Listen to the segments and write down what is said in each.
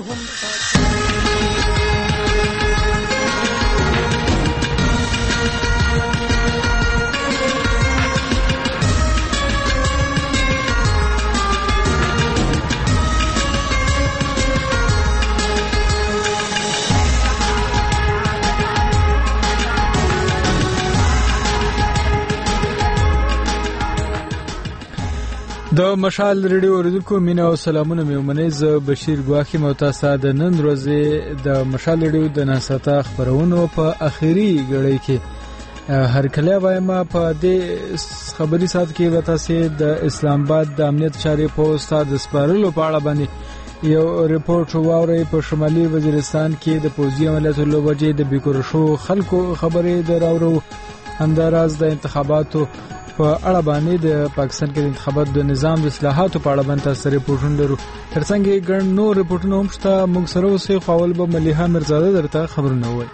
د مشال ریډیو اوریدونکو مینه او سلامونه مې ومنئ. زه بشیر ګواخی متاسا د نن ورځې د مشال ریډیو د ناساته خبرونو په اخیری غړي کې هر کله وایم په دې خبري سات کې وتاسې د اسلام آباد د امنیت چارې په استاد سپارلو په اړه باندې یو ریپورت واوري. په شمالي وزیرستان کې د پوځي عملیاتو لوبجې د بیکورشو خلکو خبرې دراورو. همداراز د انتخاباتو په اړه باندې د پاکستان کې د انتخاباتو د نظام د اصلاحاتو په اړه باندې تاسو ریپورټونه لرو. ترڅنګ ګڼ نور ریپورټونه هم شته. موږ سره اوسئ. خپل به مليحه مرزاده درته خبرونه وایي.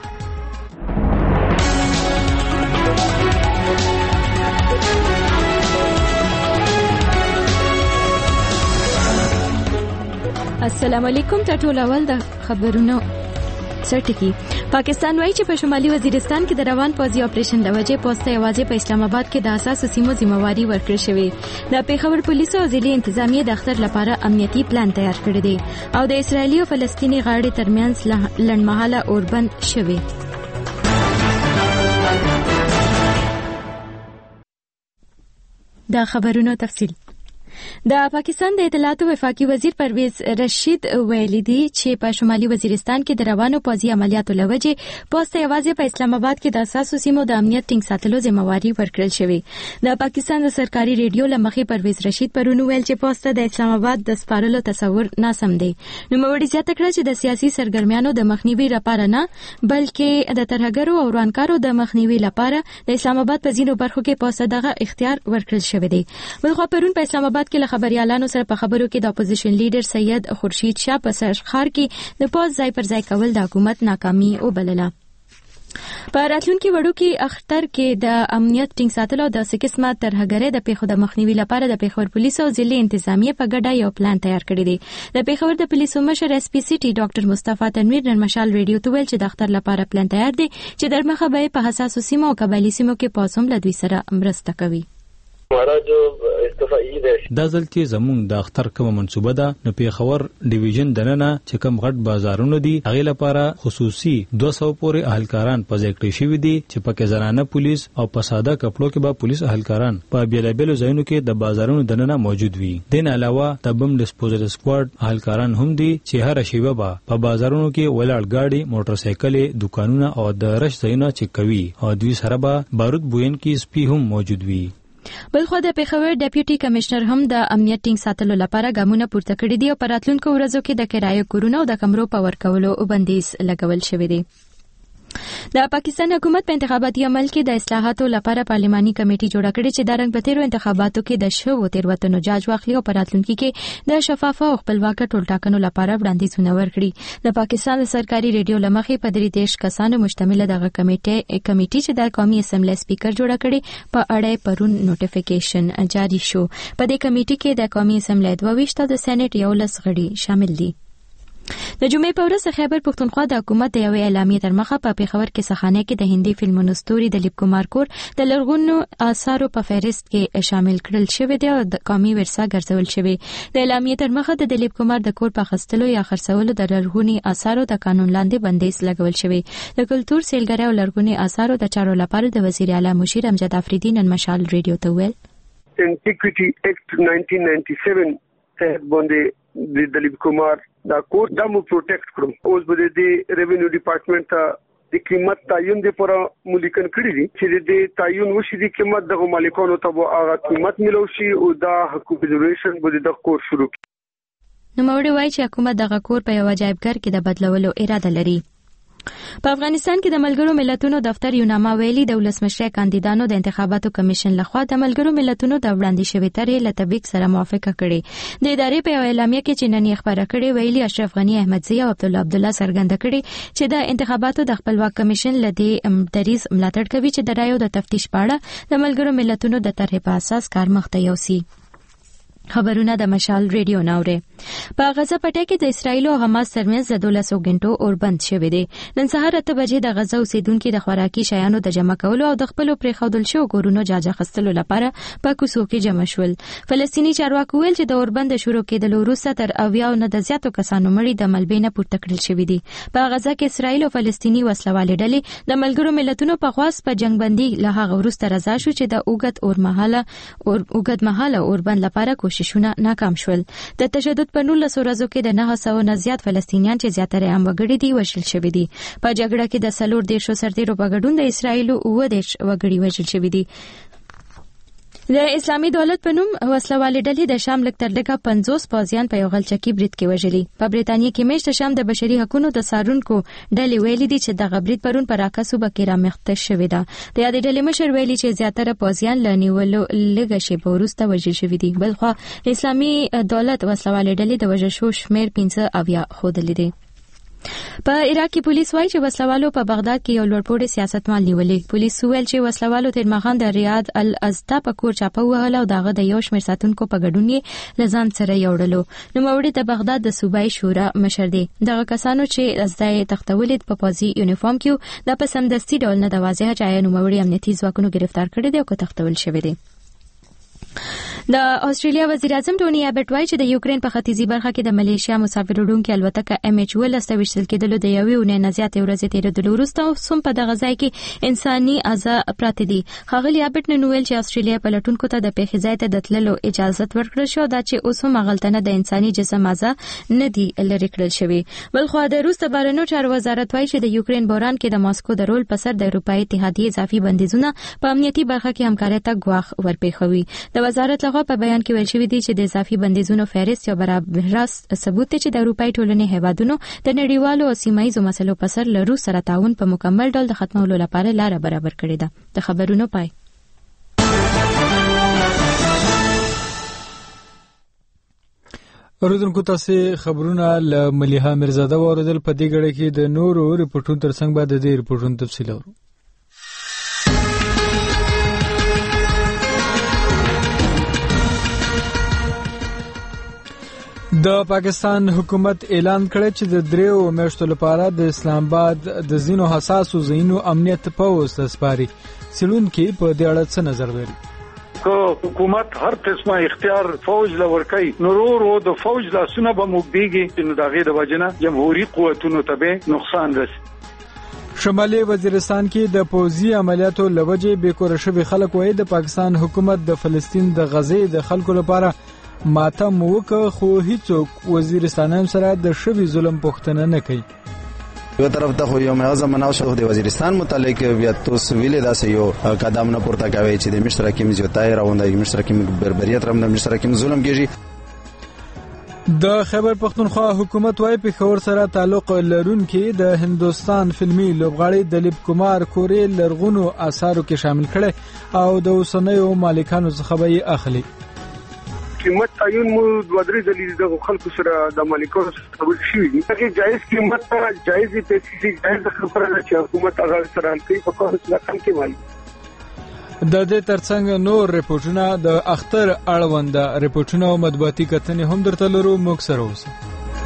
السلام علیکم. ټول اول د خبرونو سرټکی. پاکستان وایي چې په شمالي وزیرستان کې د روان پوځي اپریشن د وجې پوسټ یوازې په اسلام آباد کې د اساسو سیمو ذمہواری ورکړل شوې. د پیښور پولیسو او ضلعي انتظامیه د اختر لپاره امنیتي پلان تیار کړی دی او د اسرایلی او فلسطینی غاړې ترمنځ لړمحاله اوربند شوی. دا خبرونو تفصیل. د پاکستان د اطلاعاتو وفاقي وزیر پرویز رشید ویلي دی چې په شمالي وزیرستان کې د روانو پوځي عملیاتو لوجې پوسټ یوازې په اسلام آباد کې د اساسو سیمو د امنیت ټینګ ساتلو ذمہواری ورکړل شوې. د پاکستان د سرکاري ریډیو لمخې پرویز رشید پرون ویل چې پوسټ د اسلام آباد د سپارلو تصور ناسم دی. نو موري زیاته کړه چې د سیاسي سرګرمیانو د مخنیوي لپاره نه بلکې د ترهګرو او ورانکارو د مخنیوي لپاره د اسلام آباد په ځینو برخو کې پوسټ دغه اختیار ورکړل شوی دی. بلخو پرون په اسلام آباد کې له خبريالانو سره په خبرو کې د اپوزیشن لیډر سید خورشید شاه په سرخار کې د پوز ځای پر ځای کول د حکومت ناکامي وبلله. په راتلونکي وړو کې اختر کې د امنیت ټینګ ساتلو د سکسمه ترهګرۍ د پیښو د مخنیوي لپاره د پیښور پولیسو او ضلعي انتظامیه په ګډه یو پلان تیار کړی دی. د پیښور د پولیسو مشر اس پی سی ټي ډاکټر مصطفی تنویر نن مشال ریډیو ته ویل چې د اختر لپاره پلان تیار دی چې درمخه به په حساسو سیمو او قبایلی سیمو کې پوسوم لدوی سره مرسته کوي. دا ځلته زمونږ د اختر کومه منصوبه ده. نو پیښور ډیویژن دننه چې کوم غټ بازارونه دي هغه لپاره خصوصي 200 پورې اهلکاران پځکړې شوی دي چې پکې زنانه پولیس او په ساده کپړو کې به پولیس اهلکاران په بیلابیلو ځایونو کې د بازارونو دننه موجود وي. دین علاوه د بم ډیسپوزل سکواډ اهلکاران هم دي چې هر شیبه به په بازارونو کې ولاړ گاډي موټر سایکل دکانونه او د رش ځایونه چک کوي او دوی سره به بارود بوین کې سپي هم موجود وي. بلخو د پیښور ډیپټي کمشنر هم د امنیت ټینګ ساتلو لپاره ګامونه پورته کړي دي او په راتلونکو ورځو کې د کرایه کورونو او د کمرو په ورکولو بندیز لګول شوی دی. د پاکستان حکومت په انتخاباتي عمل کې د اصلاحاتو لپاره پارلماني کمیټي جوړه کړې چې د رنګ په تیرو انتخاباتو کې د شوو تیروتنو جاج واخلي او په راتلونکي کې د شفافه او خپلواک ټولټاکنو لپاره وړاندیزونه ورکړي. د پاکستان د سرکاري ریډیو لمخې په 33 کسانو مشتمل دغه کمیټي چې د قومي اسمبلی سپیکر جوړه کړي په اړه پرون نوټیفیکیشن جاری شو. په دې کمیټي کې د قومي اسمبلی 22 او د سېنات 11 غړي شامل دي. د جمعې په ورځ خیبر پښتونخوا د حکومت د یوې اعلامیې تر مخه په پیښور کې سخانه کې د هندي فلمونو ستوري د لیپ کمار کور د لرغونو آثارو په فهرست کې شامل کړل شوی دی او د قومي ورثه ګرځول شوی. د اعلامیې تر مخه د لیپ کمار د کور په خستلو یا خرڅولو د لرغوني آثارو د قانون لاندې بندیز لګول شوی. د کلتور سیلګرۍ او لرغوني آثارو د چارو لپاره د وزیر اعلی مشیر امجد افریدی نن مشال ریډیو ته ویل انټیکویټي ایکټ 1997 ته باندې د لیپ کمار دا کور د مو پروټیکټ کړم. اوس به د ریوینیو ډپارټمنټ ته د قیمت تعین د پر ملکن کړی دي چې د تعین وشي د قیمت د مالکانو ته به هغه قیمت ملو شي او دا حقوق ریزرویشن به د کور شروع. نو موري وایي چې حکومت دغه کور په یو عجایبګر کې د بدلولو اراده لري. په افغانستان کې د ملګرو ملتونو دفتر یوناما ویلي د ولسمشر کاندیدانو د انتخاباتو کمیشن لخوا د ملګرو ملتونو د وړاندې شوی طرحې له تطبیق سره موافقه کړې. د ادارې په اعلامیه کې چې نن یې خبره کړې ویلي اشرف غنی احمدزی او عبدالله څرګنده کړې چې د انتخاباتو د خپلواک کمیشن لدی دریز ملاتړ کوي چې د رایو د تفتیش په اړه د ملګرو ملتونو د طرحې په اساس کار مخته یوسي. خبرونه د مشال ریډیو ناوره. په غزه پټه کې د اسرایل او حماس ترمنځ د 12 غنټو اوربند شوې دي. نن سهار 8 بجې د غزه اوسیدونکو د خوراکي شیانو د جمع کولو او د خپل پرېښودل شو کورونو جاجه خستلو لپاره په کوڅو کې جمع شول. فلسطیني چارواکو ویل چې د اوربند شروع کېدلو وروسته تر 90 نه د زیاتو کسانو مړي د ملبې نه پورته کړل شوې دي. په غزه کې اسرایل او فلسطیني وسلوالې ډلې د ملګرو ملتونو په خواست په جنگبندي له هغه وروسته رضا شو چې د اوږد مهاله اوربند لپاره کوششونه ناکام شول. د تشدد په 19 ورځو کې د 900 نه زیات فلسطینیان چې زیاتره عام وګړي دي وژل شوي دي. په جګړه کې د 40 سرتیرو په ګډون د اسرایل 19 وګړي وژل شوي دي. د اسلامي دولت په نوم وسلوالې ډلې د شام لږ تر لږه 50 پوځیان په یو غلچکي برید کې وژلي. په بریتانیا کې میشت شام د بشري حقوقو د سارونکو ډلې ویلي دي چې د برید پرون پر راکا صوبه کې رامخته شوې ده. د یادې ډلې مشر ویلي چې زیاتره پوځیان له نیولو لږه شیبه وروسته وژل شوي دي. بلخو اسلامي دولت وسلوالې ډلې د وژل شو شمیر 15 ښودلې دي. په عراق کې پولیس وایي چې وسلوالو په بغداد کې یو لوړپوړی سیاستمال نیولې. پولیس ویل چې وسلوالو تیر ماښام د ریاض الازدا په کور چاپه وهله او دغه د یو شمېر ساتونکو په ګډون یې لزان سره یوړلو. نوموړی د بغداد د صوبایي شورا مشر دی. دغه کسانو چې ازدا یې تختولې په پوځي یونیفورم کې د پسندستي ډول نه د واضحه چې نوموړی امنیتي ځواکونو گرفتار کړی دی او که تختول شوی دی. د استرالیا وزیر اعظم ټونی ابټ وایي چې د یوکرين په ختیځي برخه کې د ملیشیا مسافر وړونکو الوتکه MH12 وشتل کېدلو د یوې اونۍ نه زیاتې ورځې تیرېدلو وروسته سم په دغه ځای کې انساني اعضاء پراته دي. ښاغلي ابټ نن ویل چې استرالیا پلټونکو ته د پیښې ځای ته د تللو اجازه ورکړل شو دا چې اوس هم غلطنه د انساني جسم اعضاء نه دي لري کړل شوی. بلخو د روس د بهرنیو چارو وزارت وایي چې د یوکرين بحران کې د ماسکو د رول په سر د اروپאי اتحادیې اضافي بندیزونه په امنیتي برخه کې همکارۍ ته ګواښ ورپېښوي. د وزارت لخوا په بیان کې ویل شوی دی چې د اضافي بندیزونو فهرست یو برابر ثبوت دی چې د اروپאי ټولنې هیوادونو د نړیوالو او سیمایي مسلو په سر له روس سره تعاون په مکمل ډول د ختمولو لپاره لار برابر کړې ده. د خبرونو پای. اوریدونکو تاسو خبرونه له مليحه مرزاده اوریدل. په دې غړي کې د نورو ریپورتونو ترڅنګ بعد د دې ریپورتونو تفصیل اورو. د پاکستان حکومت اعلان کړی چې د 3 میاشتو لپاره د اسلام آباد د زینو حساسو زینو امنیت پوز تسپاري. څېړونکي په دې اړه څه نظر لري؟ که حکومت هر قسمه اختیار فوج لورکي نورو د فوج لاسونه به مبديږي نو دغه د وجنه جمهوریت قوتونو ته به نقصان رسي. شمالي وزیرستان کې د پوځي عملیاتو لوجې بیکور شوی خلک وایي د پاکستان حکومت د فلسطین د غزې د خلکو لپاره ماتم وکړ خو هیڅوک وزیرستان سره د شوی ظلم پوښتنه نه کوي. یو طرف ته خو یو اعظم مناوشه د وزیرستان متعلق بیا تاسو ویلې دا یو قدم نه پورته کوي چې د مشترکین زیاتای راوندای مشترکین بربریت رم د مشترکین ظلم کیږي. د خیبر پختونخوا حکومت وايي پېښور سره تعلق لرونکي د هندستان فلمي لوبغاړي دلیپ کمار کوري لرغونو آثارو کې شامل کړي او د اوسنیو مالکانو څخه به اخلي. قیمت تعین مو دوادري دلیل د خلکو سره د مالکانو سره قبول شوی دي. هغه جایز قیمت جایز پیسې جایز خبره ده چې حکومت هغه سره کوي په کار سره کم کې وایي. د دې ترڅنګ نور ریپورتونه د اختر اړوند ریپورتونه او مطبوعاتي کتنې هم درته لرو. موږ سره اوسئ.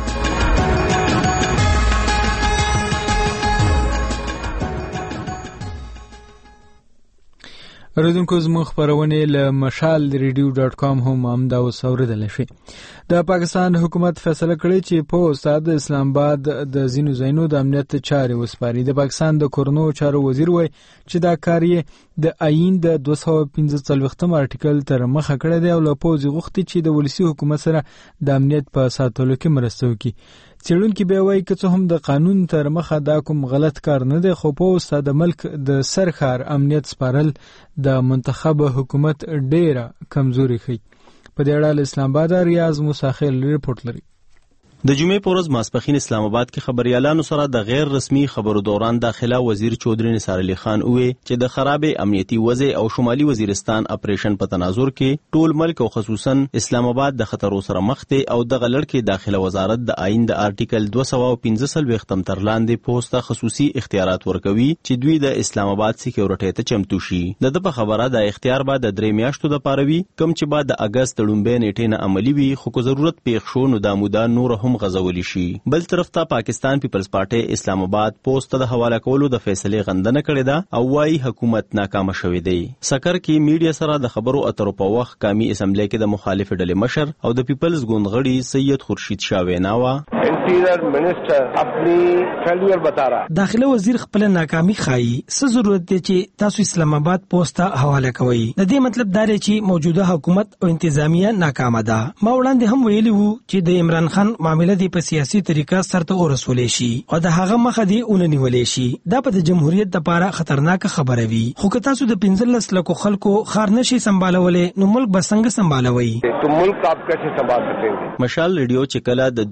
اوریدونکو زموږ خبرونه له mashalradio.com هم امدا وسوردل شي. د پاکستان حکومت فیصله کړې چې په استاد اسلام آباد د زینو زینو د امنیت چارې وسپاري. د پاکستان د کورنو چارو وزیر وایي چې دا کار یې د آئین د 245م آرټیکل تر مخه کړی دی او له پوځي غوښتي چې د ولسی حکومت سره د امنیت په ساتلو کې مرسته وکړي. څېړونکي به وایي که څه هم د قانون تر مخه دا کوم غلط کار نه دی خو په استاد ملک د سرخار امنیت سپارل د منتخب حکومت ډیره کمزوري ښيي. په دې اړه اسلام آباد ریاض موسی خیل ریپورت لري. د جمعې په ورځ ماسپښین اسلام آباد کې خبريالانو سره د غیر رسمي خبرو دوران داخله وزیر چودري نثار علي خان وې چې د خراب امنیتي وضع او شمالي وزیرستان اپریشن په تناظر کې ټول ملک او خصوصا اسلام آباد د خطرو سره مخ دی او د غلړ کې داخله وزارت د آئین د آرټیکل 215 تر لاندې پوسټه خصوصي اختیارات ورکوي چې دوی د اسلام آباد سکیورټي ته چمتو شي. د په خبره د اختیار بعد د 3 میاشتو د پاروي کم چې بعد د اگست لومبې نیټې نه عملی وي خو کو ضرورت پیښ شو نو د مودا نور هم غزولي شي. بل طرف ته پاکستان پیپلز پارټي اسلام آباد پوسټ د حواله کولو د فیصله غندنه کړې ده او وايي حکومت ناکام شوې دی. سکر کې میډیا سره د خبرو اترو په وخت قومي اسمبلی کې د مخالف ډلې مشر او د پیپلز ګوند غړي سید خورشید شاه ویناوا انټیریئر منسٹر خپل فیلیر بتا رہا داخله وزیر خپل ناکامي خایي څه ضرورت دی چې تاسو اسلام آباد پوسټ حواله کوي. د دې مطلب دا دی چې موجوده حکومت او انتظامیه ناکامه ده. ما وړاندې هم ویلي وو چې د عمران خان معاملې د په سیاسي طریقه سرته ورسولې شي او د هغه مخه دی اوننیولې شي. دا په جمهوریت لپاره خطرناک خبره وي. خو که تاسو د 15 لکو خلکو خار نشي سمبالولې نو ملک به څنګه سمبالوي؟ تو ملک آپ کیسے سنبھال سکیں گے؟ مشال ریډیو چې کله د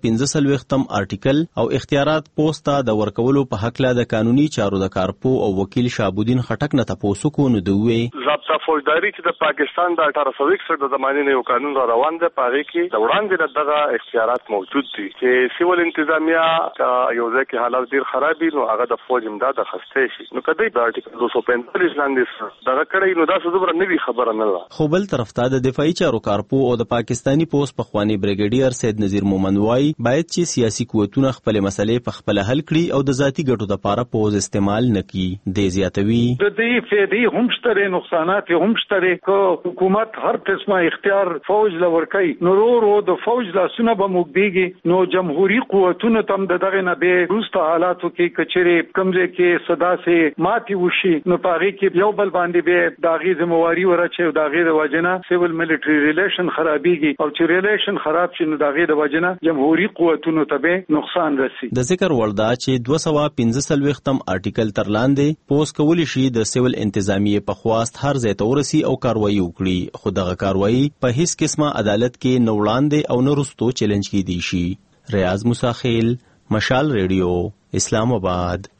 215 آرټیکل او اختیارات پوسټه د ورکولو په حق لا د قانوني چارو د کارپو او وکیل شابودین خټک نه تاسو کو نو دوی ضابطه فوجداري چې د پاکستان د 1861 د زمانې نه یو قانون را روان دی پاره کې د وړاندې دغه اختیارات موجود دي چې سیول انتظامیه یو ځکه حالات ډیر خرابې نو هغه د فوج امداد خسته شي نو کدی د آرټیکل 245 لاندې دغه کړي نو دا څه زبر نه وی خبره نه ده. خو بل طرف ته د دفاعي چارو کارپو او د پاکستانی پوسټ پخوانی بریګیډیر سید نذیر مومن وای باید چې سیاسي قوتونه خپل مسلې په خپل حل کړي او د ذاتی ګټو لپاره پوز استعمال نکړي. د زیاتوي د دې فائدې هم شته نقصانات هم شته کو حکومت هر قسمه اختیار فوج لور کوي نورو د فوج لاسونه به مګديږي نو جمهوریت قوتونه تم دغه نه به روسته حالاتو کې کچري کمزې کې صدا سي ماتي وشي نو پاره کې یو بل باندې به داغي ذمہواری ورچې داغي د وجنه سیول ملټری ریلیشن خرابيږي او چې ریلیشن خراب شي نو داغي د وجنه جمهوریت قوتونو ته نقصان رسي. د ذکر وردا چې 215 آرټیکل تر لاندې پوسټ کولی شي د سیول انتظامیه په خواست هر ځای ته ورسي او کاروایی وکړي خو دغه کاروایی په هیڅ قسمه عدالت کې نه وړاندې او نه رستو چیلنج کیدی شي. ریاض مساخیل مشال ریډیو اسلام آباد.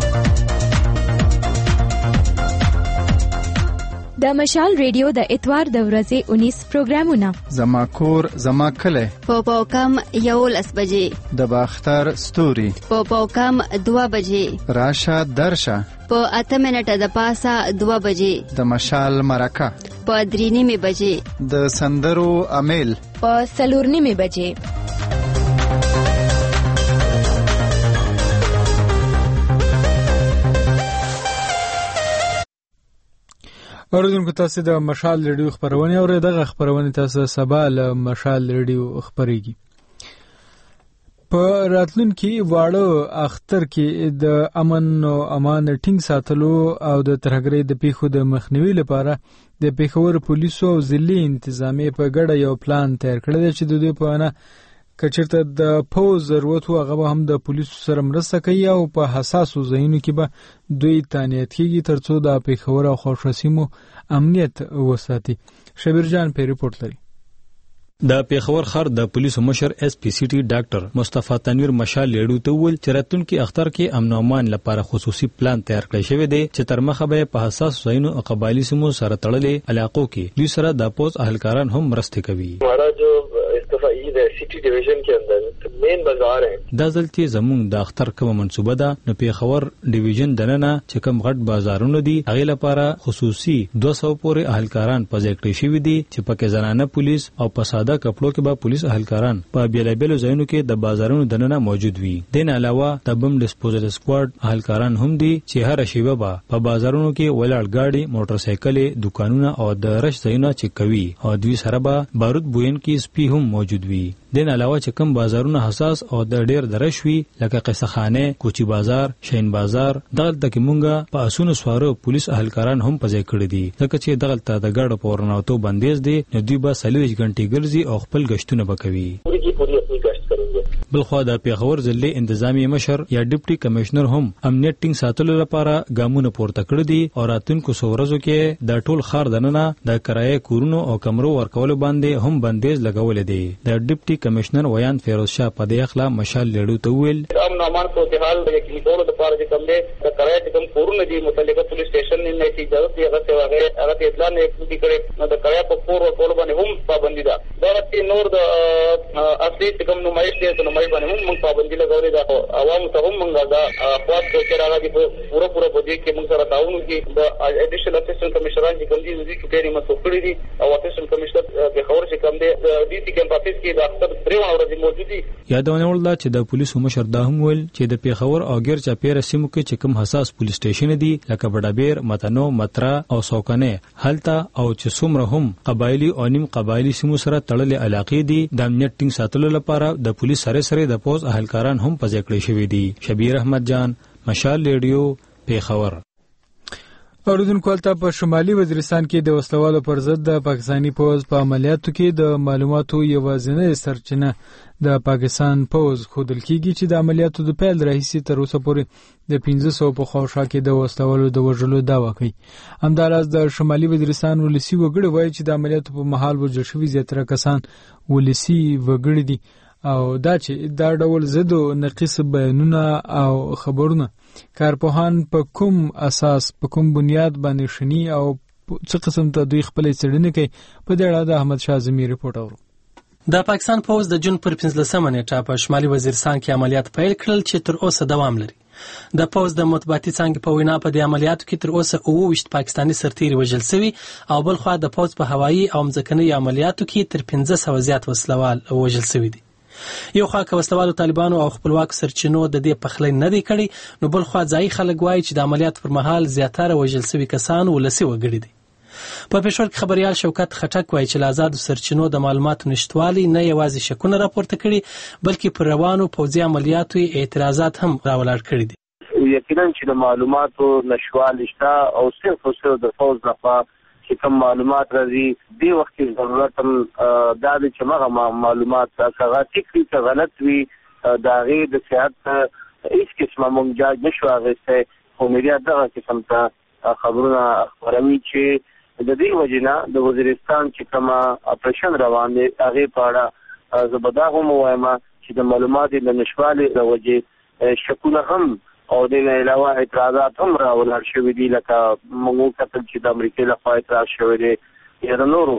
د مشال ریډیو د اتوار د ورځې 19 پروګرامونه زما کور زما کله په کم یو لس بجې د باختر ستوري په کم 2 بجې راشه درشه په 8 منټه د پاسه 2 بجې د مشال مرکه په 3 بجې د سندرو امیل په 4 بجې. اوریدونکو تاسو د مشال ریډیو خبرونه اورئ. دغه خبرونه تاسو سبا له مشال ریډیو خبريږي. په راتلونکي واړه اختر کې د امن او امان ټینګ ساتلو او د ترهګرۍ د پیښو د مخنیوي لپاره د پیښور پولیسو او ضلعي انتظامیه په ګډه یو پلان تیار کړی دی چې د دوی په اړه کچرته د پوز ضرورت هغه هم د پولیسو سره مرسته کوي او په حساسو ځایونو کې به دوی تانیت کیږي ترڅو د پیښور او خوشحسیمو امنیت وساتي. شبیر جان په ریپورت لري. د پیښور خر د پولیسو مشر اس پی سی ټي ډاکټر مصطفی تنویر مشال لیډو ته ویل چې راتلونکي اختر کې امن او امان لپاره خصوصي پلان تیار کړی شوی دی چې تر مخه به په حساس ځایونو او قبایلی سیمو سره تړلې علاقو کې دوی سره د پوز اهلکاران هم مرسته کوي. سٹی ڈویژن کے اندر مین بازار ہیں. دا ځلته زموږ د اختر کومه منصوبه ده نو پیښور ډیویژن دننه چې کوم غټ بازارونه دي هغه لپاره خصوصي 200 پورې اهلکاران پځای کړی شوی دي چې پکې زنانه پولیس او په ساده کپړو کې به پولیس اهلکاران په بیلابیلو ځایونو کې د بازارونو دننه موجود وي. دین علاوه د بم ډیسپوزل سکواډ اهلکاران هم دي چې هر شیبه به په بازارونو کې ولاړ گاډي موټر سایکل دکانونه او د رش ځایونه چک کوي او دوی سره به بارود بوین کې سپي هم موجود وي. دین علاوه چې کوم بازارونه حساس او د ډیر درشوي لکه قصه خانه، کوچی بازار، شین بازار دغلته کې مونږه په اسونو سوارو پولیس اهلکاران هم پځای کړی دي ځکه چې دغلته د ګاډو په ورناوتو بندیز دي نو دوی به 40 غنټې ګرځي او خپل غشتونه وکوي. بلخوا د پیښور ضلع انتظامی مشر یا ډیپټي کمشنر هم امنیت ټینګ ساتلو لپاره ګامونه پورته کړی دي او راتلونکو ورځو کې د ټول ښار دننه د کرایه کورونو او کمرو ورکولو باندې هم بندیز لګولې دي. د ډیپټي کمشنر ویان فیروز شاه په دې اخلا مشال لړو ته ویل امن امان صورتحال یقیني کولو لپاره چې کوم دی د کرایه کوم کورونه دي متعلقه پولیس سټیشن نه چې اجازه دی هغه اطلاع نه کوي کړي نو د کرایه په کور او ټول باندې هم پابندي ده دا چې نور د اصلي کوم نمایش دی نو مې باندې هم پابندي لګولې ده عوام ته هم موږ دا خاص چې راغلي پورا بده کې موږ سره تعاون وکړي د اډیشنل اسسټنټ کمشنران چې کوم دي د چټيري مسؤل دي او اسسټنټ کمشنر په خبر چې کوم دي د ډي سي کیمپ افیس کې د اکثر درې ورځې موجود دي یادونه ولدا چې د پولیسو مشر دا هم ویل چې د پیښور او غیر چاپیره سیمو کې چې کوم حساس پولیس سټیشن دي لکه بډابیر متنو مترا او سوکنه هلته او چې څومره هم قبایلی او نیم قبایلی سیمو سره تړلې علاقې دي د امنیت ټینګ ساتلو لپاره د پولیس سره د پوز اهلکاران هم پځ کړی شوی دي. شبیر احمد جان، مشال ریډیو، پیښور. اوریدونکو الته په شمالي وزیرستان کې د وسلوالو پر ضد د پاکستانی پوز په عملیاتو کې د معلوماتو یوازینی سرچینه د پاکستان پوز خودل کیږي چې د عملیاتو د پیل راهیسې تر اوسه پورې د 1500 په خواوشا کې د وسلوالو د وژلو دعوا کوي. همداراز د شمالي وزیرستان ولسی وګړي وایي چې د عملیاتو په محل وژل شوي زیاتره کسان ولسی وګړي دي او دا چې دا ډول ضد او نقیص بیانونه او خبرونه کارپوهان په کوم اساس په کوم بنیاد باندې شنی او څه قسم ته دوی خپل څېړنې کوي په دې اړه د احمد شاه زمیر ریپورت اورو. د پاکستان پوز د جون پر 15 نیټه په شمالي وزیرستان کې عملیات پیل کړل چې تر اوسه دوام لري. د پوز د مطبوعاتي څنګه په وینا په دې عملیاتو کې تر اوسه 29 پاکستانی سرتیري وژل شوي او بل خو د پوز په هوایي او مځکني عملیاتو کې تر 1500 زیات وسلوال وژل شوي دي. یو خوا که وسلوالو طالبانو او خپلواک سرچینو د دې پخلی نه دی کړی نو بل خوا ځای خلک وایي چې د عملیات پر مهال زیاتره وژل شوي کسان ولسی وګړي دي. په پېښور کې خبريال شوکت خټک وایي چې له آزادو سرچینو د معلوماتو نشټوالي نه یوازې شکونه راپورته کړي بلکې پر روانو پوځي عملیاتو اعتراضات هم راولاړ کړي دي. یقینا چې د معلوماتو نشټوالي شته او صرف د فوز لخوا چې کوم معلومات راځي دی وخت کې ضرورت هم دا چې هغه معلومات څنګه ټیک وي غلط وي دا غي د صحت هیڅ قسمه مونږ نشو اغسته خو میډیا دغه قسم ته خبرونه خبروي چې د دې وجنه د وزیرستان چې کوم اپریشن روان دی هغه په اړه زبدا هم وایم چې د معلوماتو د نشوالي د وجې شکونه هم او د علاوه اعتراضات هم راولل شوې دي لکه موږ کتل چې د امریکا له خوا اعتراض شوی دی یا د نورو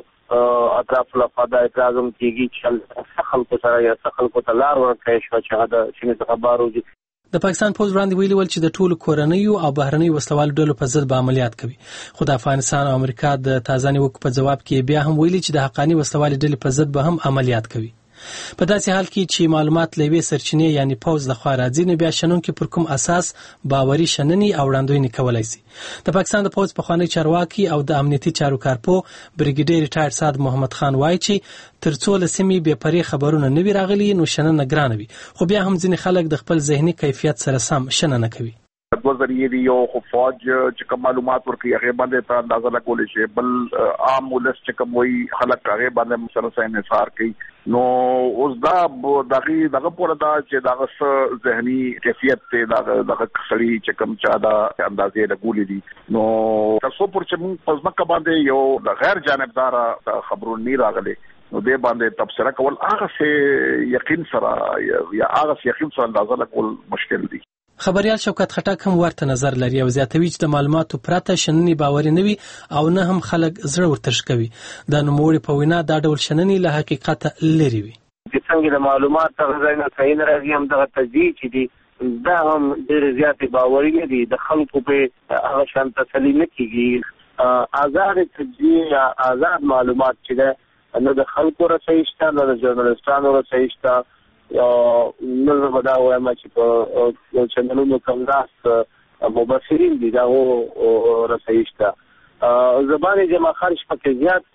اطراف له خوا د اعتراض هم کېږي چې خلکو سره یا خلکو ته لار ورکړی شوه چې هغه د سیمې څخه بهر وځي. د پاکستان پوز وړاندې ویلي ول چې د ټولو کورنیو او بهرنیو وسلوالو ډلو په ضد به عملیات کوي خو د افغانستان او امریکا د تازه نیوکو په جواب کې بیا هم ویلي چې د حقاني وسلوالو ډلې په ضد به هم عملیات کوي. په داسې حال کې چې معلومات لوي سرچینې یعنی پوز لخوا راځي نو بیا شنونکو پر کوم اساس باوري شننې او وړاندوینې کولای شي. د پاکستان د پوز پخوانی چارواکي او د امنیتي چارو کارپو بریګیډیر ریټایر صاد محمد خان وایي چې ترڅو لسمې به پرې خبرونه نه وی راغلي نو شننه ګرانه وي خو بیا هم ځینې خلک د خپل ذهني کیفیت سره سم شننه کوي. د ذریعہ دی یو خو فوج چې کوم معلومات ورکړي هغه باندې ته اندازه لګول شي بل عام ولس چې کوم وی خلک هغه باندې مسله انحصار کوي نو اوس دا دغه پوره دا چې دغه ذهني کیفیت ته دغه خسړي چې کوم چا دا اندازې لګولې دي نو تاسو پر چې موږ پزماکه باندې یو د غیر جانبدار خبرونه راغلي نو دې باندې تبصره کول هغه څه یقین سره یا هغه یقین سره اندازه لګول مشکل دي. خبريال شوکت خټک هم ورته نظر لري او زیاتوي چې د معلوماتو پرته شننې باوري نه وي او نه هم خلک زړه ورتش کوي. د نوموړي په وینا دا ډول شننې له حقیقت لري وي. چې څنګه د معلومات تغذیه نه صحیح نه راځي هم دغه تجزیه چې دي دا هم ډېر زیات باوري نه دي د خلکو په هغه شان تسلی نه کیږي. آزاد تجزیه یا آزاد معلومات چې ده نه د خلکو رسېږي شته نه د ژورنالستانو رسېږي شته یا نو بدا وایم چې په چندونو کملاس مبصرین دي دا رسېږي شته زبان جمع خارج پکې زیات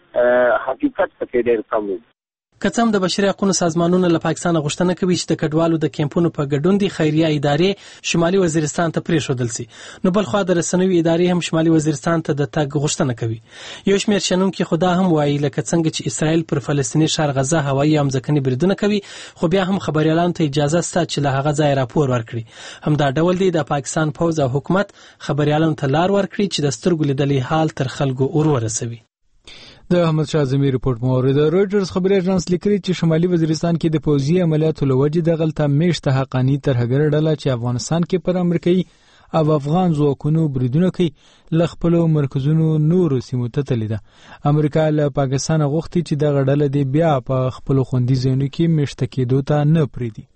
ته حقیقت پکې ډېر کم دی. کڅم د بشري حقوقو سازمانونو له پاکستان غوښتنه کوي چې د کډوالو د کیمپونو په ګډون د خیریه ادارې شمالي وزیرستان ته پریښودل شي نو بل خو د رسنوي ادارې هم شمالي وزیرستان ته د تګ غوښتنه کوي. یو شمېر شنونکي خدا هم وایي لکه څنګه چې اسرائیل پر فلسطیني ښار غزه هوایي او ځمکني بریدونه کوي خو بیا هم خبريالانو ته اجازه شته چې له هغه ځای راپور ورکړي. همدا ډول دی د پاکستان پوز او حکومت خبريالانو ته لار ورکړي چې د سترګو لیدلې حال تر خلکو ورسوي. د احمد شاه اعظمي رپورټ مو اورید. رويټرز خبري اژانس لیکلي چې شمالي وزیرستان کې د پوځي عملیاتو لوجې د غلطه میشته حقانی ترهګر ډله چې افغانستان کې پر امریکایي او افغان ځواکونو بریدونه کوي ل خپل مرکزونو نور سیمو ته تللی ده. امریکا له پاکستان غوښتي چې د غړل دی بیا په خپل خوندي ځایونو کې میشته کېدو ته نه پریدي.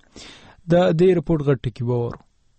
د دې رپورټ غټ کی باور.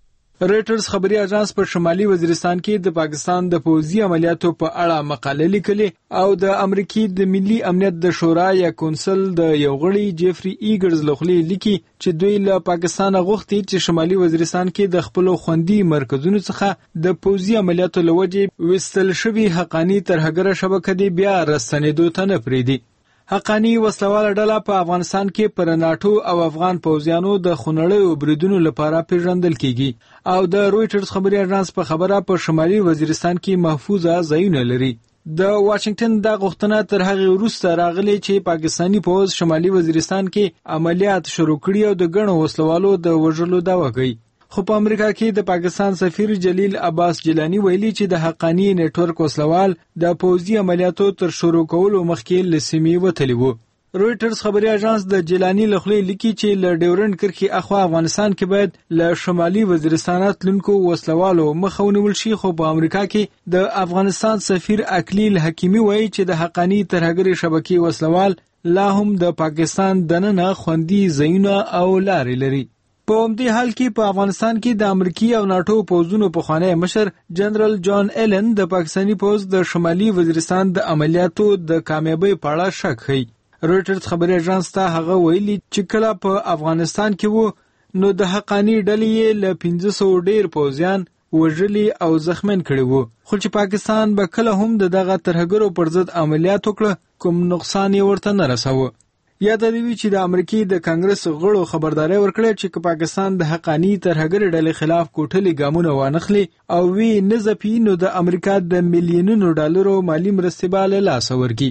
رويټرز خبري اژانس په شمالي وزیرستان کې د پاکستان د پوځي عملیاتو په اړه مقاله لیکلې او د امریکای د ملي امنیت د شورا یا کونسل د یو غړي جيفري ایګرز لخوا لیکي چې دوی له پاکستان غوښتي چې شمالي وزیرستان کې د خپل خوندي مرکزونو څخه د پوځي عملیاتو لوجې وستل شوی حقانی ترهګر شبکه دی بیا رسنیدو ته نه پریدي. حقانی وسلواله ډله په افغانستان کې پر ناتو او افغان پوځیانو د خونړیو بریدونو لپاره پیژندل کیږي او د رويټرز خبري اژانس په خبره په شمالي وزیرستان کې محفوظه ځایونه لري. د واشنگټن د غوښتنه تر هغه وروسته راغلی چې پاکستانی پوځ شمالي وزیرستان کې عملیات شروع کړي او د ګڼو وسلوالو د وژلو دعوه کوي. خو په امریکا کې د پاکستان سفیر جلیل عباس جیلانی ویلي چې د حقانی نتورک وسلوال د پوځي عملیاتو تر شروع کولو مخکې لسمی وتلی وو. رويټرز خبري اژانس د جیلانی لخوا لیکي چې ل ډیورنډ کرخي اخوا افغانستان کې باید ل شمالي وزیرستان تلونکو وسلوالو مخاونول شي. خو په امریکا کې د افغانستان سفیر اکلیل حکیمی وایي چې د حقانی ترهګر شبکې وسلوال لا هم د پاکستان دننه خوندي ځایونه او لارې لري. په همدې حال کې په افغانستان کې د امریکای او ناتو پوځونو په خوانی مشر جنرال جان ایلن د پاکستانی پوځ د شمالي وزیرستان د عملیاتو د کامیابی په اړه شک کوي. رويټرز خبري اژانس ته هغه ویلي چې کله په افغانستان کې وو نو د حقانی ډلې له 1500 ډیر پوځیان وژلي او زخمین کړي وو. خو چې پاکستان به کله هم دغه ترهګرو پر ضد عملیات وکړه کوم نقصان یې ورته نه رساوه. یا د دې چې د امریکای د کانګرس غړو خبرداري ورکړه چې پاکستان د حقانی ترهګر ډلې خلاف کوټلي ګامونه وانخلي او وی نزپی نو د امریکا د میلیونونو ډالرو مالی مرستې به له لاس ورګي.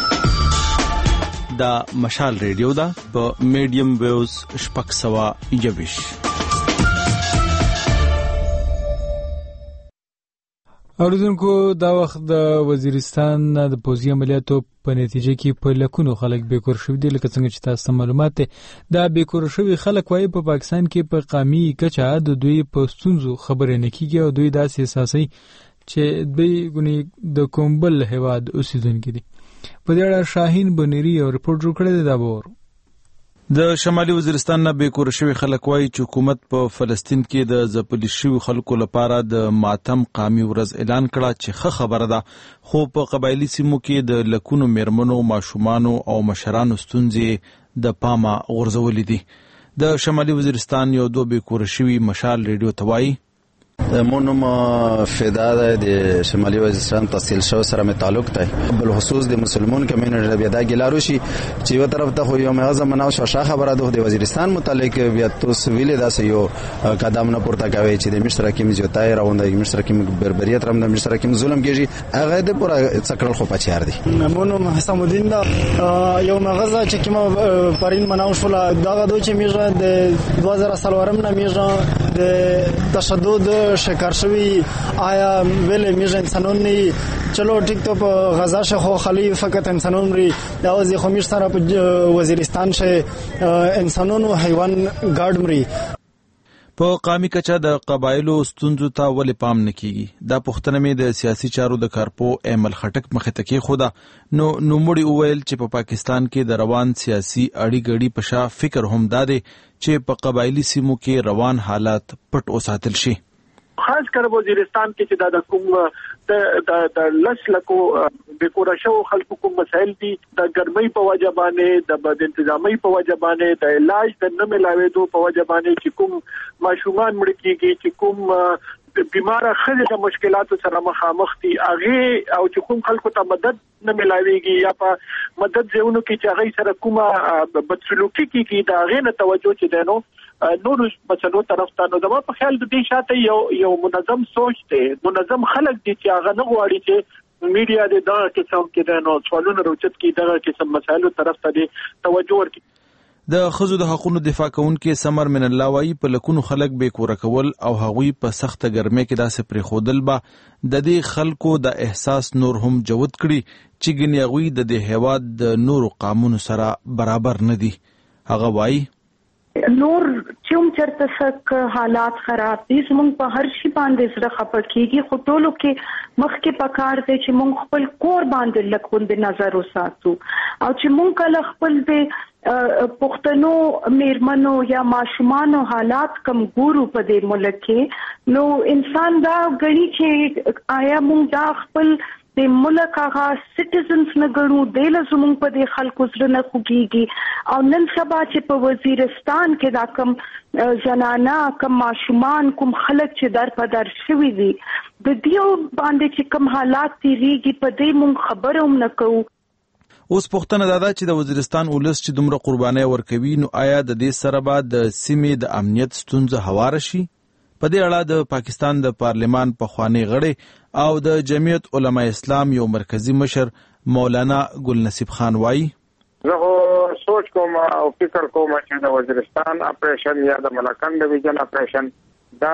دا مشال ریډیو دا په میډیم ویوز شپږ سوه یویش. اوریدونکو دا وخت د وزیرستان د پوځي عملیاتو په نتیجه کې په لکونو خلک بیکور شوي دي. لکه څنګه چې تاسو معلومات ده دا بیکور شوي خلک وايي په پاکستان کې په قامي کچه د دوی په ستونزو خبرې نه کیږي او دوی داسې احساسي چې دوی غونې د کومبل هواد اوسیدونکي دي. په دې اړه شاهین بنيري یو رپورټ جوړ کړی دی. دا باور د شمالي وزیرستان نه بیکور شوی خلک وایي چې حکومت په فلسطین کې د ځپلي شوي خلکو لپاره د ماتم قامي ورځ اعلان کړه چې ښه خبره ده، خو په قبایلي سیمو کې د لکونو میرمنو، ماشومانو او مشرانو ستونزې د پامه غورځولې دي. د شمالي وزیرستان یو دوه بیکور شوي مشال ریډیو ته وایي مونم فدا ده د شمالي وزیرستان تحصیل شو سره مې تعلق دی، بل خصوص د مسلمان کمیونټي بیا د ګلارو شي چې یو طرف ته خو یو مغزه مناو شاشه خبره ده د وزیرستان متعلق بیا تاسو ویلې دا یو قدم نه پورته کوي چې د مشترکین زیاتای راوندای مشترکین بربریت رم د مشترکین ظلم کیږي هغه د پورا څکړل خو پچار دي. مونم حسام الدین دا یو مغزه چې کوم پرین مناو شو دا غو چې میژه د 2000 نه میژه د تشدد شکار شوی آیا ویلې میژه انسانون نه چلو ټیک ته په غزا شخو خلی فقط انسانون ری دا وزي خمیش سره په وزیرستان شه انسانون او حیوان ګارد مري. په قامي کچا د قبایلو ستونزو ته ولې پام نه کیږي؟ دا پوښتنه مې د سیاسي چارو د کارپو ایمل خټک مخې ته کې خوده نو نوموړي وویل چې په پاکستان کې د روان سیاسي اړیګړي په شا فکر هم داده چې په قبایلی سیمو کې روان حالات پټ اوساتل شي. خاص کر وزیرستان کې چې د کوم د لس لکو بیکور شو خلکو کوم مسائل دي د ګرمۍ په وجه باندې د بد انتظامی په وجه باندې د علاج د نه ملاوېدو په وجه باندې چې کوم ماشومان مړ کیږي چې کوم بیمار خلک د مشکلاتو سره مخامخ دي هغه او چې کوم خلکو ته مدد نه ملاويږي یا په مدد ځونو کې چې هغه سره کومه بدسلوکي کیږي دا غي نه توجه چي دینو نور بچنو طرف ته نو زما په خیال د دې شاته یو منظم سوچ دی، منظم خلک دي چې هغه نه غواړي چې میډیا دې دا قسم کې د نو سوالونو روچت کې دغه قسم مسایلو طرف ته توجه ورکړي. د ښځو د حقوقو دفاع کوونکي سمر من الله وايي په لکونو خلک بې کوره کول او هغوی په سخته ګرمۍ کې داسې پرېښودل به د دې خلکو د احساس نور هم جوت کړي چې ګنې هغوی د دې هېواد د نورو قامونو سره برابر نه دي. هغه وايي نور چوم چرته سک حالات خراب دي زمونږ په هر شي باندې زړه خپه کیږي خو ټولو کې مخکې پکار دی چې مونږ خپل کور باندې لکوند نظر وساتو او چې مونږ کله خپل د پښتنو میرمنو یا ماشومانو حالات کم ګورو په دې ملک کې نو انسان دا غړي چې آیا مونږ دا خپل د ملک هغه سټیزنز نه ګڼو د لزمون په دې خلکو سره نه خوږيږي او نن سبا چې په وزیرستان کې دا کم زنانا کم ماشومان کوم خلک چې در په در شوي دي د دیو باندې چې کم حالات تیریږي په دې مونږ خبره هم نه کوو. اوس پوښتنه دا ده چې د وزیرستان ولس چې دومره قرباني ورکوي نو آیا د دې سره به د سیمې د امنیت ستونزه هواره شي؟ په دې اړه د پاکستان د پارلمان پخوانی غړی او د جمعیت علماء اسلام یو مرکزی مشر مولانا ګل نصیب خان وایي زه سوچ کوم او فکر کوم چې د وزیرستان اپریشن یا د ملکان ډیویژن اپریشن دا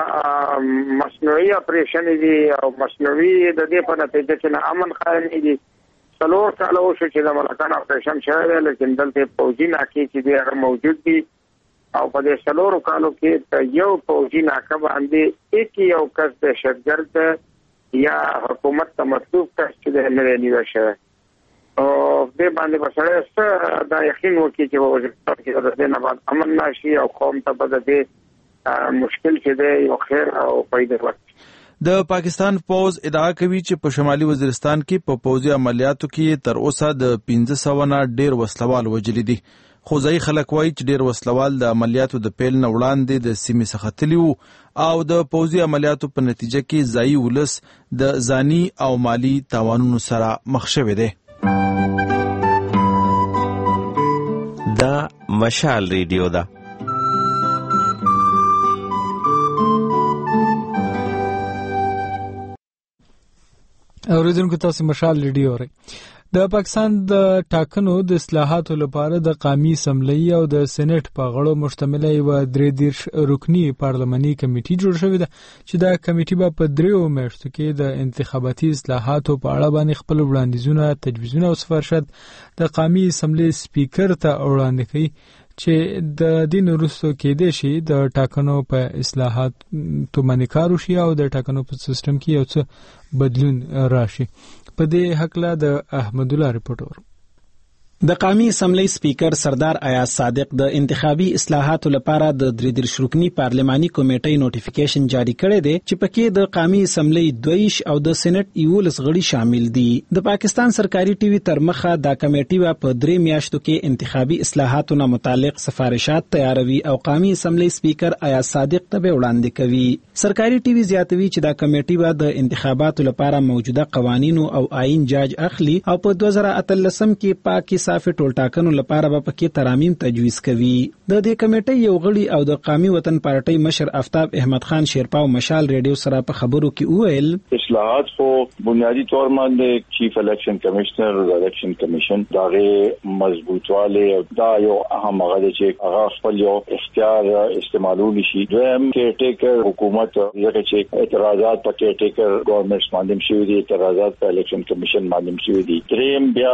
مصنوعي اپریشن دی او مصنوعي د دې په نتیجه کې نه امن قائم دی. څلور کاله وشو چې د ملکان اپریشن شوی لیکن دلته فوجي ناکې چې دی هغه موجود دي او په دې څلورو کالو کې یو فوجي ناکه باندې یک یو کس د شرګرد یا حکومت ته مطلوب کس چې د نه نیول شوی او دې باندې بسره دا یقین وکړي چې وزیرستان کې د دې نه بعد امن نشي او قوم ته به د مشکل چې دی یو خیر او پیدا وکړي. د پاکستان پوز ادعا کوي چې په شمالي وزیرستان کې په پوځي عملیاتو کې تر اوسه د 1500 نه ډیر وسلوال وژلي دي. خو ځایي خلک وایي چې ډیر وسلوال د عملیاتو د پیل نه وړاندې د سیمې څخه تللي وو او د پوځي عملیاتو په نتیجه کې ځایي ولس د ځاني او مالی تاوانونو سره مخ شوی دی. دا مشال ریډیو ده. اوریدونکو تاسو مشال ریډیو اورئ. د پاکستان د ټاکنو د اصلاحاتو لپاره د قومي اسمبلی او د سېنات په غړو مشتمله یو 33 رکنی پارلماني کمیټه جوړ شوې ده چې دا کمیټه به په 3 میاشتو کې د انتخاباتي اصلاحاتو په اړه باندې خپل وړاندیزونه تجویزونه او سفارشات د قومي اسمبلی سپیکر ته وړاندې کوي چې د دین وروسته کېدې شي د ټاکنو په اصلاحات تو باندې کار وشي او د ټاکنو په سیستم کې یو څه بدلون راشي. په دې حق لا د احمد الله رپورټر د قومي اسمبلی سپیکر سردار ایاز صادق د انتخابي اصلاحاتو لپاره د 33 رکنی پارلماني کمیټې نوټیفیکیشن جاری کړی دی چې پکې د قومي اسمبلی 22 او د سېنات 11 غړي شامل دي. د پاکستان سرکاري ټي وي تر مخه دا کمیټه په 3 میاشتو کې انتخابي اصلاحاتو نه متعلق سفارشات تیاروي او قومي اسمبلی سپیکر ایاز صادق ته وړاندې کوي. سرکاري ټي وي زیاتوي چې دا کمیټه د انتخاباتو لپاره موجوده قوانینو او آئین جاج اخلي او په 2013 کې پاکستان صافي ټول ټاکنو لپاره به پکې ترامیم تجویز کوي. د دې کمیټې یو غړي او د قومي وطن پارټۍ مشر آفتاب احمد خان شیرپا او مشال ریډیو سره په خبرو کې وویل اصلاحات خو بنیادی طور باندې چیف الیکشن کمشنر او الیکشن کمیشن داغه مضبوطواله او دا یو اهم غږ چې هغه خپل یو اختیار استعمالول شي. دویم کې ټیکر حکومت یغه چې اعتراضات پکې ټیکر ګورنمنت باندې شوی دي اعتراضات په الیکشن کمیشن باندې شوی دي. دریم بیا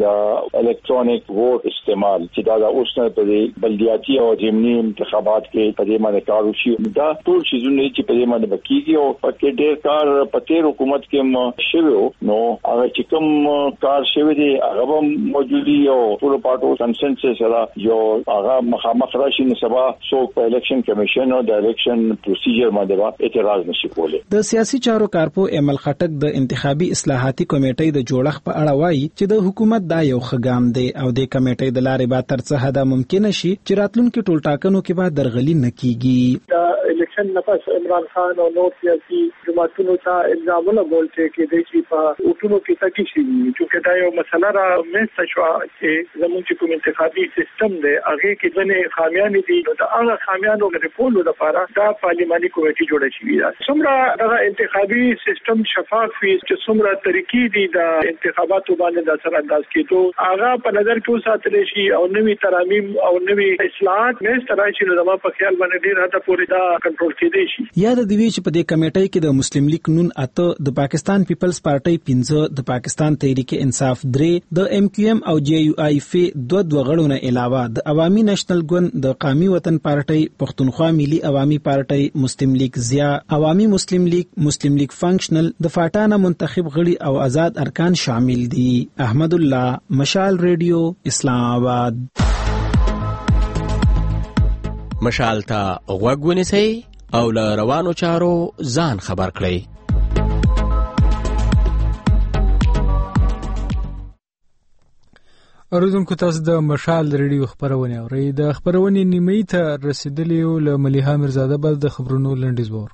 د الکترونیک ووټ استعمال چې دا اوس نه په بلدیاتي او ضمني انتخابات کې په دې باندې کار وشي. دا ټول شیزونه چې په دې باندې بکیږي او پکې ډېر کار په تیر حکومت کې شوی نو هغه چې کوم کار شوی دی هغه موجودي او ټول پارټو کنسنسس سره یو هغه مخامخ راشي نو سبا سو په الیکشن کمیشن او د الیکشن پروسیجر باندې اعتراض نشي کولای. د سیاسي چارو کارپو امل خټک د انتخابي اصلاحاتي کمیټې د جوړښت په اړه وایي چې د حکومت دا یو خګام دی او د کمیټې د لارې به تر څه حد ممکن شي چې راتلونکي ټول ټاکنو کې به درغلي نه کیږي. الیکشن نه پس عمران خان او نور سیاسي جماعتونو ته الزامونه ګول چې د شي په اوټونو کې تکي شي چې دا یو مسله را مېسته شو چې زموږ کوم انتخابي سیستم دی هغه کې ځنې خامیان دي نو دا هغه خامیانو د ریپورټ لپاره دا پارلماني کمیټه جوړه شوې ده. څومره دا انتخابي سیستم شفاف وي چې څومره طریقې دي د انتخاباتو باندې د اثر انداز کېدو هغه په نظر کې وساتل شي او نوي ترامیم او نوي اصلاحات مېسته راشي نو زموږ په خیال باندې ډیر حد پورې دا کنټرول کېدی شي. یا د دوی چې په دې کمیټې کې د مسلم لیگ نون 8 د پاکستان پیپلز پارټي 15 د پاکستان تحریک انصاف 3 د ایم کیو ایم او جی یو آی فی 2 غړو نه علاوه د عوامي نېشنل ګوند د قومي وطن پارټي پښتونخوا ملي عوامي پارټي مسلم لیگ ضیا عوامي مسلم لیگ فنکشنل د فاټانه منتخب غړي او آزاد ارکان شامل دي. احمد الله مشال ریډیو اسلام آباد. مشال ته غوږ ونیسئ او له روانو چارو ځان خبر کړئ. اوریدونکو تاسو د مشال ریډیو خبرونه اورئ. د خبرونې نیمه ته رسیدلی او له ملیحه مرزاده بعد د خبرونو لنډیز وور.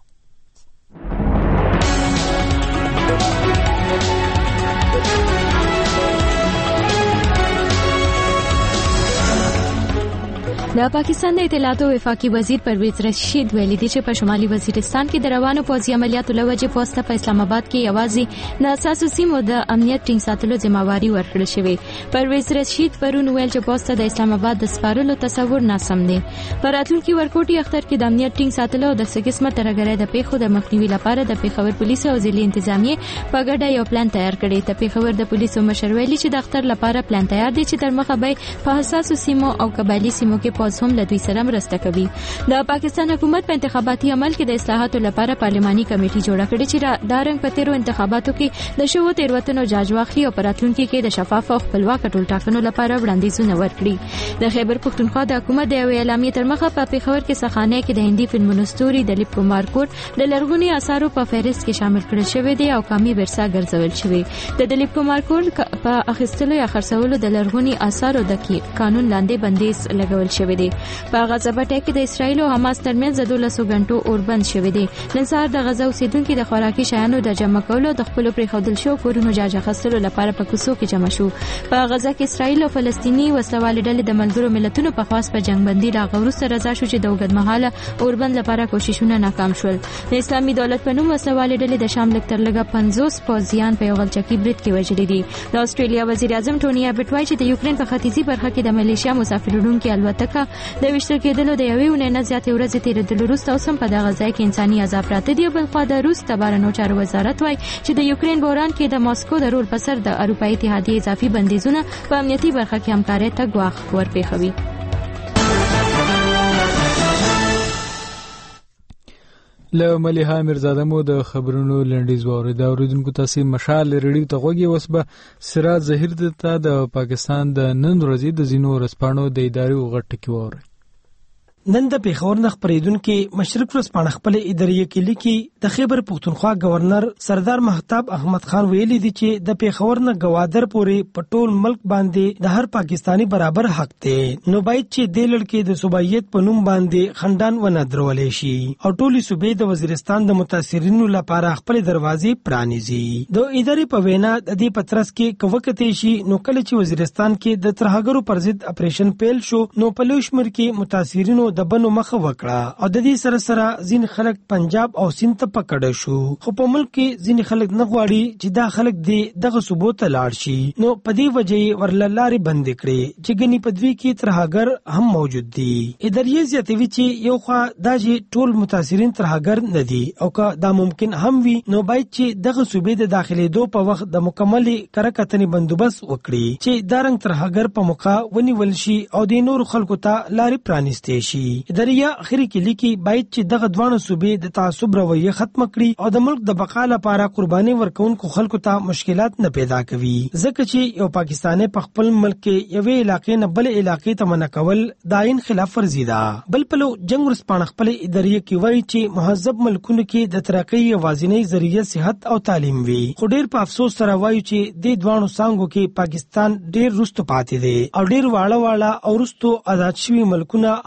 د پاکستان د اطلاعات او وفاقي وزیر پرویز رشید ویلي دي چې په شمالي وزیرستان کې د روانو پوځي عملیاتو لوجه پوسټه په اسلام آباد کې یوازې د اساسي سیمو د امنیت ټینګ ساتلو ځمواري ورکړل شوې. پرویز رشید پرون ویل چې پوسټه د اسلام آباد د سپارلو تصور ناسم دی. په راتلونکي ورکوټي اختر کې د امنیت ټینګ ساتلو او د سګسمه ترګرې د پیښو د مخنیوي لپاره د پیښور پولیس او ضلعي انتظامیه په ګډه یو پلان تیار کړی. د پیښور د پولیسو مشر ویلي چې د اختر لپاره پلان تیار دی چې تر مخه به په حساسو سیمو او قبایلی سیمو کې پوز هم له دوی سره مرسته کوي. د پاکستان حکومت په انتخاباتي عمل کې د اصلاحاتو لپاره پارلماني کمیټه جوړه کړې چې د رنګ په تیرو انتخاباتو کې د شوو تیروتنو جاج واخلي او په راتلونکي کې د شفاف او خپلواک ټولټاکنو لپاره وړاندیزونه ورکړي. د خیبر پښتونخوا د حکومت د اعلامیې تر مخه په پیښور کې سخانه کې د هندي فلمونو ستوري دلیپ کمار کور د لرغوني آثارو په فهرست کې شامل کړل شوی دی او قومي ورثه ګرځول شوی. د دلیپ کمار کور په اخیستلو یا خرڅولو د لرغوني آثارو د قانون لاندې بندیز لګول شوی دی. په غزه پټه کې د اسرایل او حماس ترمنځ د 12 غنټو اوربند شوی دی. نن سهار د غزه اوسیدونکو د خوراکي شیانو د جمع کولو د خپل پریښودل شو کورونو جاج اخیستلو لپاره په کوڅو کې جمع شو. په غزه کې اسرایل او فلسطیني وسلوال ډلې د ملګرو ملتونو په خواست په جنگ بندي راغورو سره رضا شو چې د اوږدمهاله اوربند لپاره کوششونه ناکام شول. د اسلامي دولت په نوم وسلوال ډلې د شام لکتر لګا 50 پوځیان په یو غلچکی برید کې وژل دي. د استرالیا وزیر اعظم ټونی ابټ وایي چې د یوکرين په ختیځي برخه کې د ملیشیا مسافرونکو الوتکه د وشتل کېدلو د یوې ونې نه زیاتې ورځې تیرېدل وروسته اوس هم په دغه ځای کې انساني عذاب پراته دي. بلخوا د روس د بهرنیو چارو وزارت وایي چې د یوکرين بحران کې د ماسکو د رول په سر د اروپایي اتحادیې اضافي بندیزونه په امنیتي برخه کې همکارۍ ته ګواښ ورپېښوي. له ملیحه مرزاده مو د خبرونو لنډیز واورید. اوریدونکو تاسو مشال ریډیو ته غوږی وسبه سراج ظهیر ته د پاکستان د نن ورځې د زینو رسپانو د ادارې غټ کی وره. نن د پیښور نه خبرېدونکو مشرق ورځپاڼه خپل ادارې کې لیکي د خیبر پښتونخوا گورنر سردار محتاب احمد خان ویلي دي چې د پیښور نه گوادر پورې په ټول ملک باندې د هر پاکستانی برابر حق دی. نو باید چې د لړکې د صوبایت په نوم باندې خندان ونه درولې شي او ټولي صوبې د وزیرستان د متاثرینو لپاره خپل دروازې پرانیزي. د ادارې په وینا د دې پترس کې کوکته شي نو کله چې وزیرستان کې د ترهګرو پر ضد اپریشن پیل شو نو په لوشمر کې متاثرینو د بنو مخه وکړه او د دې سره سره ځین خلک پنجاب او سند ته پکړه شو. خو په ملک کې ځین خلک نه غواړي چې دا خلک دغه صوبو ته لاړ شي. نو په دې وجه ورللاري بند کړي چې غني پدوي کې ترهګر هم موجود دي. ادارې زیاتوي چې یو خوا دا چې ټول متاثرین ترهګر نه دي او که دا ممکن هم وي نو باید چې دغه صوبې د داخلي دو په وخت د مکمل کرکتنې بندوبست وکړي چې دا رنګ ترهګر په مخه ونیول شي او د نور خلکو ته لاري پرانیستي شي. ادارې اخري کې لیکي باید چې دغه دوانو صوبې د تعصب رویه ختم کړي او د ملک د بقا لپاره قرباني ورکونکو خلکو ته مشکلات نه پیدا کوي. ځکه چې یو پاکستاني په خپل ملک کې یوې علاقې نه بل علاقې ته منع کول د آئین خلاف ورزي ده. بل پلو جنگ ورځپاڼه خپل ادارې کې وایي چې مهذب ملکونو کې د ترقۍ یوازینی ذریعہ صحت او تعلیم وي. خو ډیر په افسوس سره وایي چې د دوانو څنګه کې پاکستان ډیر رستو پاتې دی او ډیر واړه او رستو آزاد شوي ملکونه هم د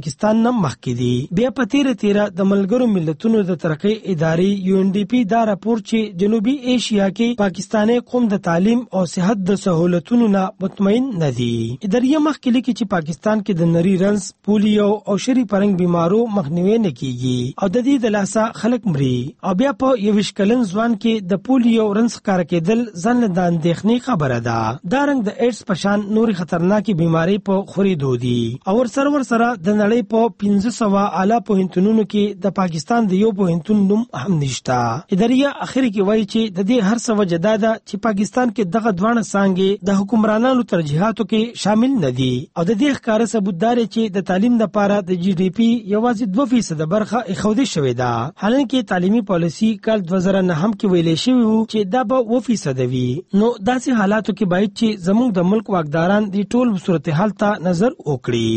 پاکستان نه مخکې دي. بیا په تیره د ملګرو ملتونو د ترقی ادارې UNDP دا راپور چې جنوبي ایشیا کې پاکستاني قوم د تعلیم او صحت د سہولتونو نه مطمئن نه دي. ادارې مخکې لیکي چې پاکستان کې د نری رنځ، پولیو او شری پرنګ بیمارو مخنیوي نه کیږي او د دې د لاسه خلک مري. او بیا په 21 کلن ځوان کې د پولیو رنځ ښکار کېدل ځان له اندېښنې خبره ده. دا رنګ د ایډز په شان نورې خطرناکې بیماری په خورېدو دي او ورسره د نړۍ په 1500 اعلی پوهنتونونو کې د پاکستان د یو پوهنتون نوم هم نشته. ادارې اخر کې وایي چې د دې هر څه وجه دا ده چې پاکستان کې دغه دوانه څانګې د حکمرانانو ترجیحاتو کې شامل نه دي او د دې ښکاره ثبوت دی چې د تعلیم لپاره د GDP یوازې 2% برخه ایښودل شوې ده. حالانکه تعلیمي پالیسي کال 2009 کې ویلې شوی وو چې دا به 2% وي. نو داسې حالاتو کې باید چې زموږ د ملک واکداران د ټول صورتحال ته نظر وکړي.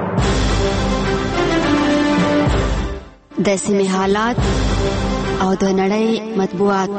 د سیمې حالات او د نړۍ مطبوعات.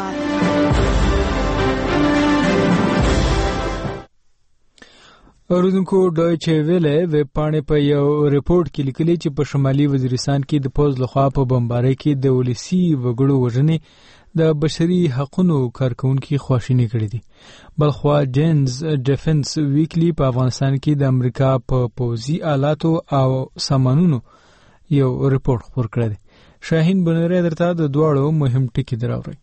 اوریدونکو ډایچه ویله ویب پاڼې په یو ریپورت کې لیکلي چې په شمالي وزیرستان کې د پوز لخوا په بمبارۍ کې د ولسی وګړو وژنې د بشري حقوقو کارکونکو خواشینی کړې دي. بلخوا جینز ډیفنس ویکلی په افغانستان کې د امریکا په پوزي آلاتو او سامانونو یو ریپورت خپور کړی دی. شاهین بنری درته د دواړو مهم ټکي دراوړي.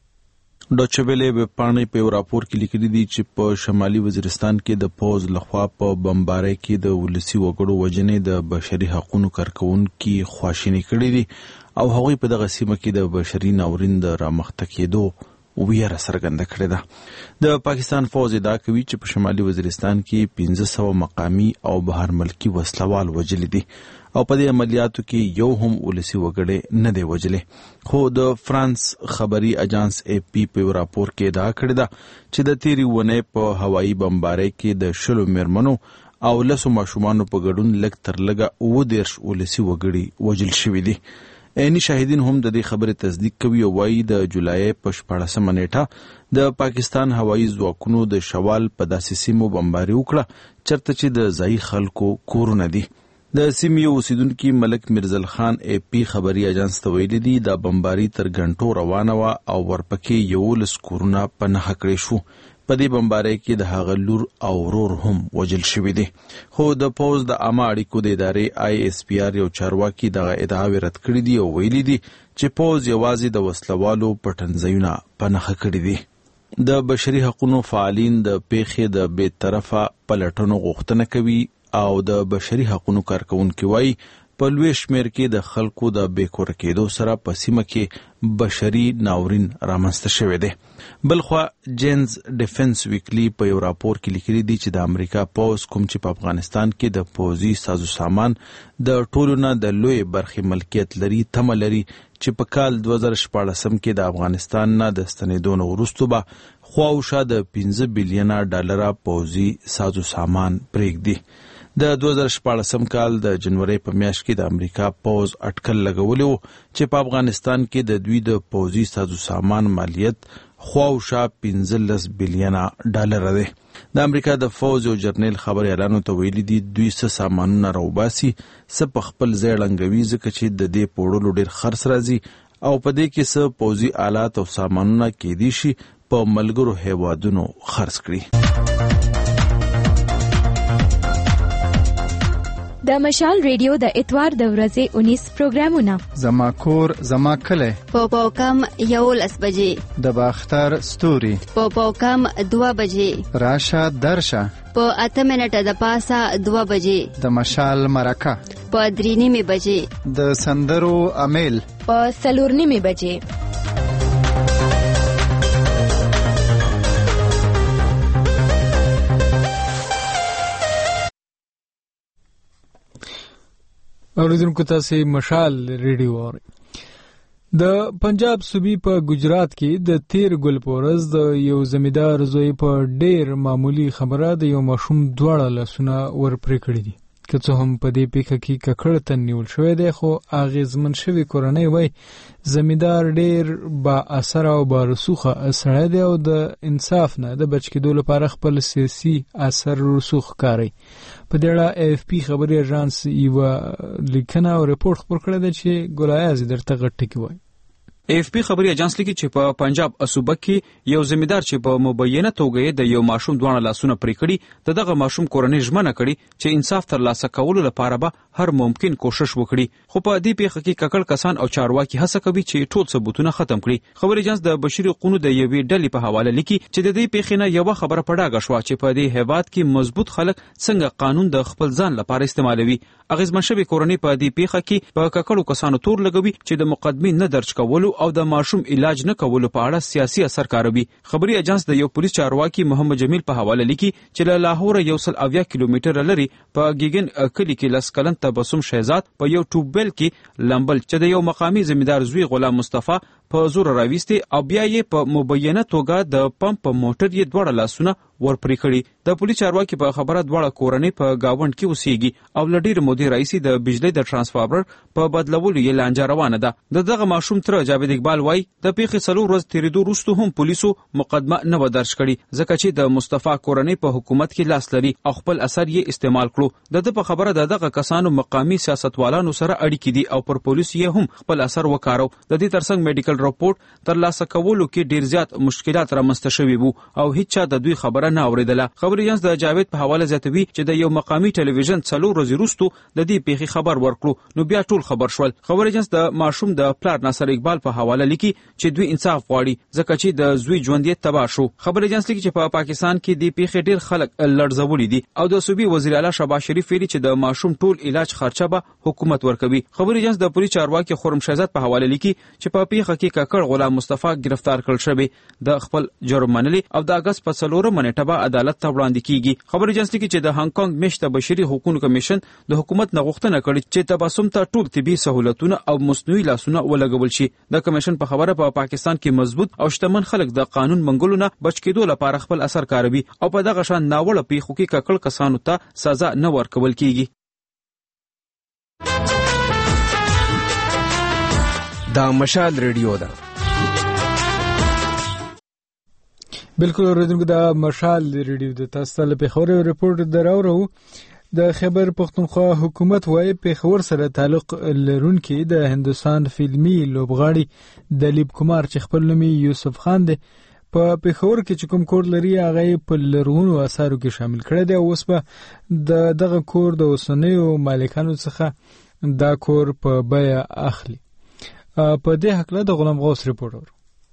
ډاچه ویلې په پاڼې په راپور کې لیکلي دي چې په شمالي وزیرستان کې د پوز لخوا په بمبارۍ کې د ولسی وګړو وژنې د بشري حقوقو کارکونکو خواشینی کړې دي او هغوی په دغه سیمه کې د بشري ناورین د رامخته کېدو ویره څرګنده کړې ده. د پاکستان فوج ادعا کوي چې په شمالي وزیرستان کې 1500 مقامي او بهر ملکی وسلوال وژلي دي او په دې عملیاتو کې یو هم ولسی وګړي نه دی وژلي. خو د فرانس خبري اجانس AP په راپور کې ادعا کړې ده چې د تیری ونې په هوایي بمبارۍ کې د 10 میرمنو او 10 ماشومانو په ګډون لږ تر لږه 19 ولسی وګړي وژل شوي دي. عیني شاهدین هم د دې خبرې تصدیق کوي او وايي د جولای په 14 نیټه د پاکستان هوایي ځواکونو د شوال په داسې سیمو بمباري وکړه چرته چې د ځای خلکو کورونه دي. د سیمې اوسیدونکي ملک میرزل خان AP خبري اجانس ته ویلي دي د بمباري تر غنټو روانه و او ورپکې 11 کورونه په نښه کړی شو. په دې بمبارۍ کې د هغه لور او ورور هم وژل شوي دي. خو د پوز د عامه اړیکو د ادارې ISPR یو چارواکي دغه ادعاوې رد کړي دي او ویلي دي چې پوز یوازې د وسلوالو پټنځایونه په نښه کړي دي. د بشري حقوقو فعالین د پیښې د بې طرفه پلټنو غوښتنه کوي او د بشري حقوقو کارکونکو وايي په لوی شمیر کې د خلکو د بیکور کېدو سره په سیمه کې بشري ناورین رامنځته شوی دی. بلخوا جینز ډیفنس ویکلی په یو راپور کې لیکلي دي چې د امریکا پوز کوم چې په افغانستان کې د پوزي سازو سامان د ټولو نه د لوی برخې ملکیت لري تمه لري چې په کال 2014 کې د افغانستان نه د ستنېدو وروسته به خواوشا د $15 بلین پوزي سازو سامان پرېږدي. د 2014 کال د جنوري په میاشت کې د امریکا پوز اټکل لګولی و چې په افغانستان کې د دوی د پوزي سازو سامان مالیت خواوشا $15 بلین دی. د امریکا د فوز یو جرنیل خبريالانو ته ویلي دي دوی څه سامانونه راوباسي څه په خپل ځای لنګوي ځکه چې د دې پوړلو ډیر خرڅ راځي او په دې کې څه پوزي آلات او سامانونه کېدي شي په ملګرو هیوادونو خرڅ کړي. د مشال ریډیو د اتوار د ورځې 19 پروګرامونه زما کور زما کلی پوپوکم 11 بجې د باختر ستوري پوپوکم 2 بجې راشه درشه په 8 منټه د پاسه 2 بجې د مشال مرکه په 3:30 بجې د سندرو امیل په 4:30 بجې. اوریدونکو تاسو مشال ریډیو اورئ. د پنجاب صوبې په ګجرات کې د تیر ګل پورز د یو زمیدار زوی په ډیر معمولی خبره د یو ماشوم دواړه لاسونه ورپرې کړی دي. که څه هم په دې پیښه کې ککړ تن نیول شوی دی خو اغیزمن شوی کورنۍ وای زمیندار ډیر با اثر او با رسوخه سړی دی او د انصاف نه د بچ کېدو لپاره خپل سیاسي اثر رسوخ کاری. په دې اړه AFP خبري اژانس یو لیکنه او رپورت خبر کړی دی چې ګولایز درته غټ کی وای. AFP خبري اژانس لیکي چې په پنجاب صوبه کې یو زمیندار چې په مبینه توګه د یو ماشوم دوه لاسونه پرې کړي دغه ماشوم کورنۍ ژمنه کړي چې انصاف ترلاسه کولو لپاره به هر ممکن کوشش وکړي خو په دې پیښه کې ککړ کسان او چارواکي هڅه کوي چې ټول ثبوتونه ختم کړي. خبري اژانس د بشري حقوقو د یوې ډلې په حواله لیکي چې د دې پیښې نه یو خبره پډاګه شو چې په دې هیواد کې مضبوط خلک څنګه قانون د خپل ځان لپاره استعمالوي. اغیزمن شوی کورنۍ په دې پیښه کې په ککړو کسانو تور لګوي چې د مقدمې نه درج کولو او د ماشوم علاج نه کولو په اړه سیاسي اثر کاروي. خبري اژانس د یو پولیس چارواکي محمد جمیل په حواله لیکي چې له لاهور 170 کیلومتره لري په ګیګن کلی کې لس کلن تبسم شهزاد په یو ټوبل کې لمبل چې د یو مقامی زمیندار زوی غلام مصطفی په زور راويستي او بیا یې په مبینه توګه د پمپ په موټر یې دوړ لاسونه ورپرې کړي. د پولیس چارواکي په خبره دوړ کورنۍ په گاوند کې اوسېږي او لډیر مودې راځي د بجلی د ترانسفارمر په بدلولو یې لانجه روانه ده. دغه ماشوم تر جاوید اقبال وای د پیښې څلور ورځې تیریدو وروسته هم پولیسو مقدمه نه و درج کړي ځکه چې د مصطفی کورنۍ په حکومت کې لاس لري او خپل اثر یې استعمال کړو. د په خبره دغه کسانو مقامی سیاستوالانو سره اړیکې دي او پر پولیس یې هم خپل اثر وکارو. د دې ترڅنګ میډیکل رپورت ترلاسه کولو کې ډیر زیات مشکلات رامنځته شوي وو او هیڅ د دوی خبره نه اوریدله. خبري اژانس د جاوید په حواله زیاتوي چې د یو مقامی ټلویزیون څلور ورځې وروسته د دې پیښې خبر ورکړو نو بیا ټول خبر شول. خبري اژانس د ماشوم د پلار ناصر اقبال په حواله لیکي چې دوی انصاف غواړي ځکه چې د زوی ژوند یې تباه شو. خبري اژانس لیکي چې په پاکستان کې د پیښې ډیر خلک لړزولي دي او د صوبې وزیر اعلی شهباز شریف ویلي چې د ماشوم ټول علاج خرچه به حکومت ورکوي. خبري اژانس د پولیس چارواکي خرم شهزاد په حواله لیکي چې په پیښه کې ککړ غلام مصطفی گرفتار کړل شوی د خپل جرم منلي او د اگست په 4 منېټه به عدالت ته وړاندې کیږي. خبري اژانس لیکي چې د هانګ کانګ میشته بشري حقوقو کمیشن د حکومت نه غوښتنه کړې چې تبسم ته ټول طبي سہولتونه او مصنوعي لاسونه ولګول شي. د کمیشن په خبره په پاکستان کې مضبوط او شتمن خلک د قانون منګولو نه بچ کېدو لپاره خپل اثر کاروي او په دغه شان ناوړه پیښو کې ککړ کسانو ته سزا نه ورکول کیږي. دا مشال ریډیو ده. بالکل اوریدونکو دا مشال ریډیو د تاسو له پیښور ریپورت دراورو د خیبر پختونخوا حکومت وايي پیښور سره تعلق لرونکي د هندستان فلمي لوبغاړي دلیب کمار چې خپل نوم یوسف خان دی په پیښور کې کوم کور لري هغه په لرغونو آثارو کې شامل کړی دی او اوس په دغه کور د اوسنیو مالکانو څخه دا کور په بیه اخلي. په دې حق له د غلام غوث ریپورټر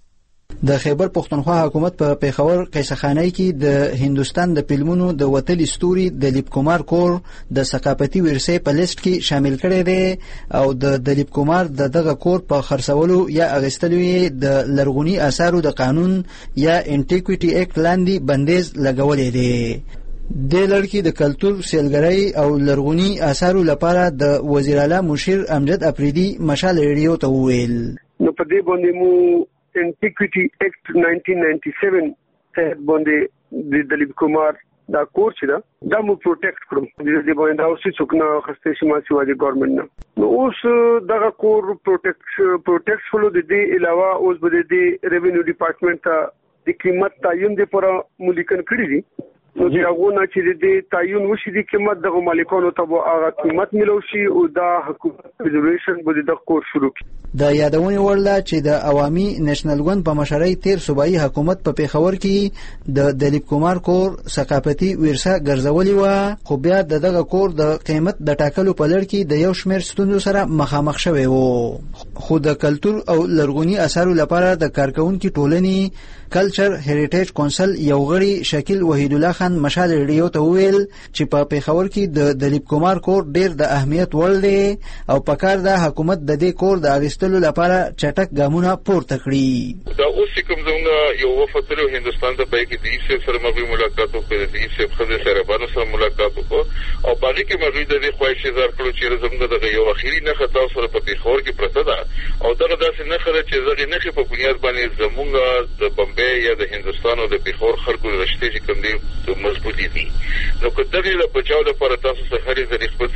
د خیبر پختونخوا حکومت په پیښور قیصخانه کې د هندستان د فلمونو د وتل استوري دلیب کمار کور د ثقافتي ورثې په لیست کې شامل کړی دی او د دلیب کمار دغه کور په خرڅولو یا اغستلو د لرغونی آثارو د قانون یا انټیکویټي اکټ لاندې بندیز لګولې دی. د لړکی د کلچر سیلګرۍ او لرغونی آثارو لپاره د وزیر اعلی مشیر امجد افریدي مشال ریډیو ته وویل نو په دې باندې مو انټیکویټي اکټ 1997 ته باندې د دلیب کمار دا کور چې دا مو پروټیکټ کړو د دې باندې اوسې څوک نه خسته شي ما سیوا د ګورنمنت نه نو اوس دا کور پروټیکټ فلو د دې علاوه اوس به د ریوینیو ډپارټمنټ ته د قیمت تعین لپاره ملیکن کړی دي نو چې هغه نه چې د تعین وشي د قیمت د مالکانو ته هغه قیمت ملو شي او دا حکومت ریزرویشن به د کور شروع کړي. د یادونې وړ ده چې د عوامي نېشنل ګوند په مشرۍ تیر صوبایي حکومت په پیښور کې د دلیب کمار کور ثقافتي ورثه ګرځولې و خو بیا دغه کور د قیمت د ټاکلو په لړ کې د یو شمېر ستونزو سره مخامخ شوی و خو د کلچر او لرغونی آثارو لپاره د کارکونکو ټولنې کلچر هریټیج کونسل یو غړي شکیل وحید الله خان مشال ریډیو ته ویل چې په پیښور کې د دلیب کمار کور ډیر د اهمیت وړ دی او پکار د حکومت د دې کور د اغستلو لپاره چټک ګامونه پورته کړي. دا اوس کوم زموږ یو وفد له هندستان ته پای کې د ایسه سره مې ملاقات وکړه د ایسه خزه سره باندې سره ملاقات وکړه او باندې کې مې د دې خواهش اظهار کړو چې زموږ د یو اخیری نه خطا سره په پیښور کې پرته ده او دغه داسې نه خره چې زغې نه په بنیاد باندې زموږ د بمبئی یا د هندستان او د پیښور خلکو رشتې چې کوم دي مضبوطی دي نو کله د بچاو لپاره تاسو سره هرې ځای خپل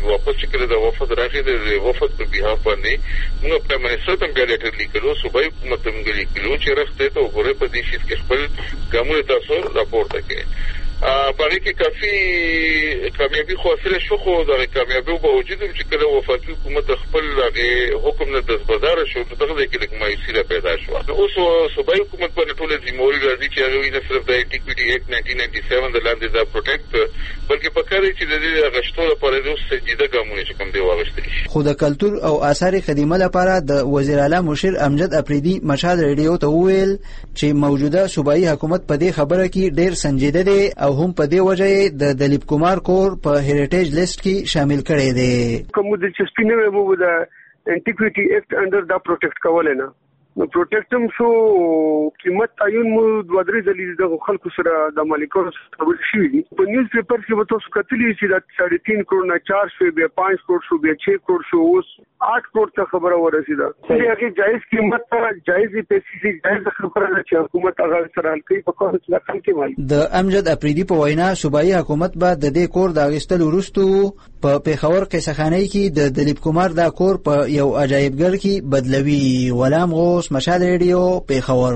واپس کړه د وفد راغی د وفد په بیا باندې موږ په منسوب هم بیا لیټر لیکلو صوبایي حکومت هم لیکلو چې راځي ته وګوره په دې شي کې خپل ګامونه تاسو راپورته کړئ باندې کې کافي کامیابی خو حاصل شو خو د کامیابی په وجود چې کله وفاقي حکومت خپل حکم نه دزبدار شو دغه کې لکه مایوسي پیدا شو اوس صوبایي حکومت په ټوله ذمہواری راځي چې هغه نه صرف د انټیکویټي ایکټ 1997 د لاندې دا پروټیکټ بلکې په کار چې د دې غشتو لپاره د سجیده ګامونه چې کوم دی واغشتل شي. خو د کلتور او آثار قدیمه لپاره د وزیر اعلی مشیر امجد افریدي مشهد ریډیو ته وویل چې موجوده صوبایي حکومت په دې خبره کې ډېر سنجیده دی او هم په دې وجه د دلیپ کمار کور په هریټیج لیست کې شامل کړي دي. کوم د چسپینه وو د انټیکویټي ایکټ انډر دا پروټیکټ کول نه نو پروټیکټم شو قیمت تعین مو د ودرې دلیل د خلکو سره د مالکانو خبر شي دي په نیوز پیپر کې به تاسو کتلی چې د 3.5 کروڑ نه 4 شو بیا 5 کروڑ شو بیا 6 کروڑ شو اوس 8 کروڑ ته خبره ورسیده. هغه جایز قیمت ته جایز پیسې جایز خبره ده چې حکومت هغه سره حل کوي په کوم څه رقم کې مال. د امجد افریدي په وینا صوبایي حکومت به د دې کور د اغستل وروسته په پیښور قصخانه کې د دلیپ کمار دا کور په یو عجایبګر کې بدلوي. غلام غوث مشهد ریډیو پیښور.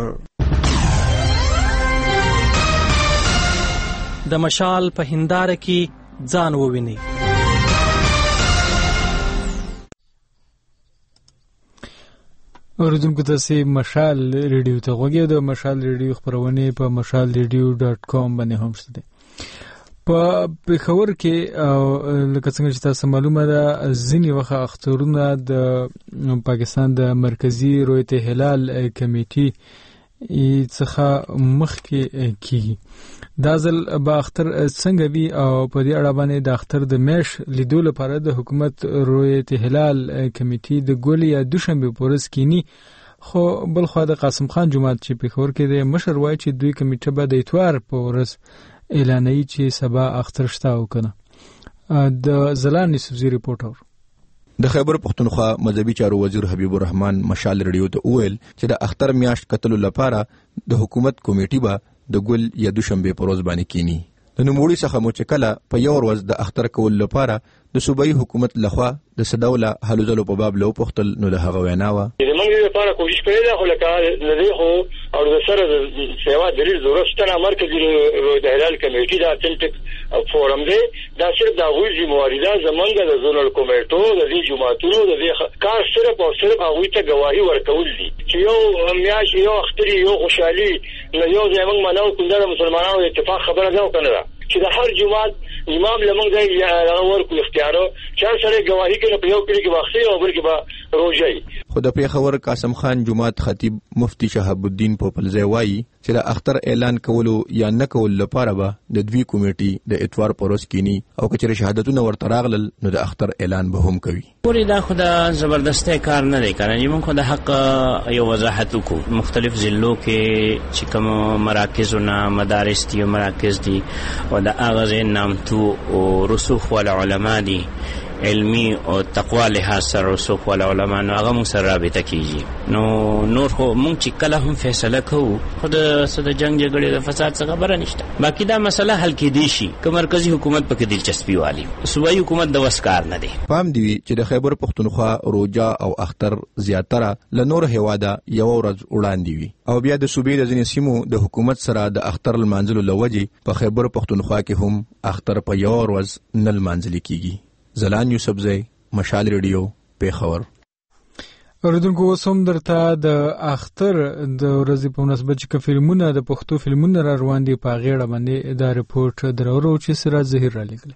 د مشال په هنداره کې ځان وویني. اوریدونکو تاسو مشال ریډیو ته غوږی د مشال ریډیو خبرونه په mashalradio.com باندې هم شته. په پیښور کې لکه څنګه چې تاسو معلومه ده ځینې وخت اخترونه د پاکستان د مرکزی رویت هلال کمیټي څخه مخکې کیږي. دا ځل به اختر څنګه وي او په دې اړه باندې د اختر د میش لیدو لپاره د حکومت رویت هلال کمیټي د ګول یا دوشنبه پورس کینی خو بل خو د قاسم خان جماعت چې پیښور کې د مشر وای چې دوی کمیټه به د اتوار پورس اعلانوي چې سبا اختر شته او کنه. د زلان یوسفزی ریپورټر د خیبر پختونخوا مذهبي چارو وزیر حبیب الرحمن مشال ریډیو ته وویل چې د اختر میاشت کتلو لپاره د حکومت کمیټي به د ګل یا دوشنبه په ورځ باندې کینی. د نوموړي څخه مو چې کله په یو ورځ د اختر کول لپاره د صوبایي حکومت لخوا د سداوله حل زلو په باب لو پختل نو د هغه وینا و زمونږ لپاره کوشش کړی دا خو لکه لدی خو او د سره د سیوا دلیل ضرورت شته مرکزی رویت هلال کمیټي دا اتنټیک فورم دی دا صرف د غوي ذمہواری ده زمونږ د زونل کمیټو د دې جماعتونو د دې کار صرف او صرف هغه ته گواهی ورکول دي چې یو میاش یو اختر یو خوشحالي نو یو زمونږ منو کوم د مسلمانانو اتفاق خبره ده کنه چې د هر جماعت امام لمنګ دی ورکو اختیارو چې سره گواهی کوي په یو کلی کې واخلي او بل کې به روزي. خو د پیښور قاسم خان جماعت خطیب مفتی شهاب الدین پوپلزی وایي چې د اختر اعلان کولو یا نه کول لپاره به د دوی کمیټي د اتوار پروس کینی او کچره شهادتونه ورته راغلل نو د اختر اعلان به هم کوي. پوری دا خو د زبردستی کار نه دی کنه موږ خو د حق یو وضاحت وکړو. مختلف ضلعو کې چې کوم مراکز او مدارس دي مراکز دي او د اغاز نامتو او رسوخ ول علما دي علمی او تقوا لحاظ سره رسوخ ول علما نو هغه مو سره رابطه کیږي. نو نور خو مونږ چې کله هم فیصله کوو خود صد جنگ جګړې د فساد څخه خبره نشته. باقی دا مسله حل کېدی شي که مرکزی حکومت پکې دلچسپي والی صوبایي حکومت د وسکار نه دی. پام دی چې د خیبر پختونخوا روجا او اختر زیاتره لنور هواده یو ورځ وړاندې وي او بیا د صوبې د ځینې سیمو د حکومت سره د اختر المنزل لوجي په خیبر پختونخوا کې هم اختر په یو ورځ نل منزل کیږي. زلان یوسفزی مشال ریډیو پیښور. اوریدونکو وسوم درته د اختر د ورځې په مناسبت چې فلمونه د پښتو فلمونه را روان دي په غیړه باندې دا رپورټ درورو چې سره ظاهر را لګل.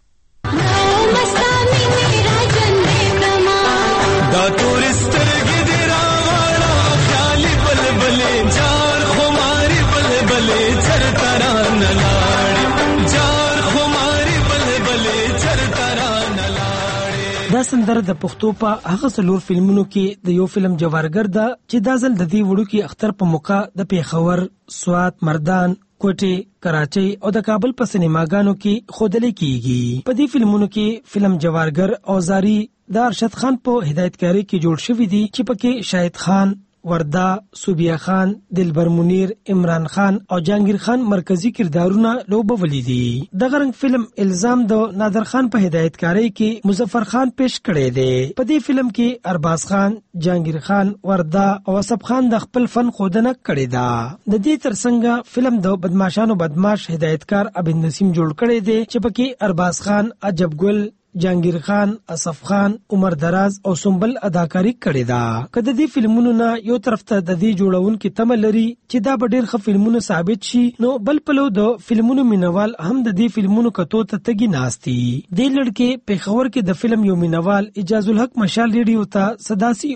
دا تورسترګې دی راغړا خیالي بلبلې جار خماري بلبلې تر تران لاړې جار خماري بلبلې تر تران لاړې. دا سندره د پښتو په هغه څلور فلمونو کې د یو فلم جوارګر ده چې دا ځل د دې وړو کې اختر په موقع د پیښور، سوات، مردان، کوټه، کراچۍ او د کابل په سینماګانو کې خودل کیږي. په دې فلمونو کې فلم جوارګر او زاری د ارشد خان په هدایتکاری کې جوړ شوی دی چې پکې شاهد خان، وردا، صوبیا خان، دلبر منیر، عمران خان او جهانگیر خان مرکزی کردارونه لوبولې دي. دغه رنګ فلم الزام د نادر خان په هدایتکاری کې مظفر خان پیش کړی دی. په دې فلم کې ارباز خان، جهانگیر خان، وردا او اصف خان د خپل فن ښودنه کړې ده. د دې ترڅنګ فلم د بدمعشانو بدمعش هدایتکار عبد نسیم جوړ کړی دی چې پکې ارباز خان، عجب ګل، جهانگیر خان، اصف خان، عمر دراز او سنبل اداکاری کړې ده. که د دې فلمونو نه یو طرف ته د دې جوړونکو تمه لري چې دا به ډېر ښه فلمونه ثابت شي، نو بل پلو د فلمونو مینوال هم د دې فلمونو کتو ته تګي ناستي. دې لړکې پېښور کې د فلم یو مینوال اجاز الحق مشال ریډیو ته صداسي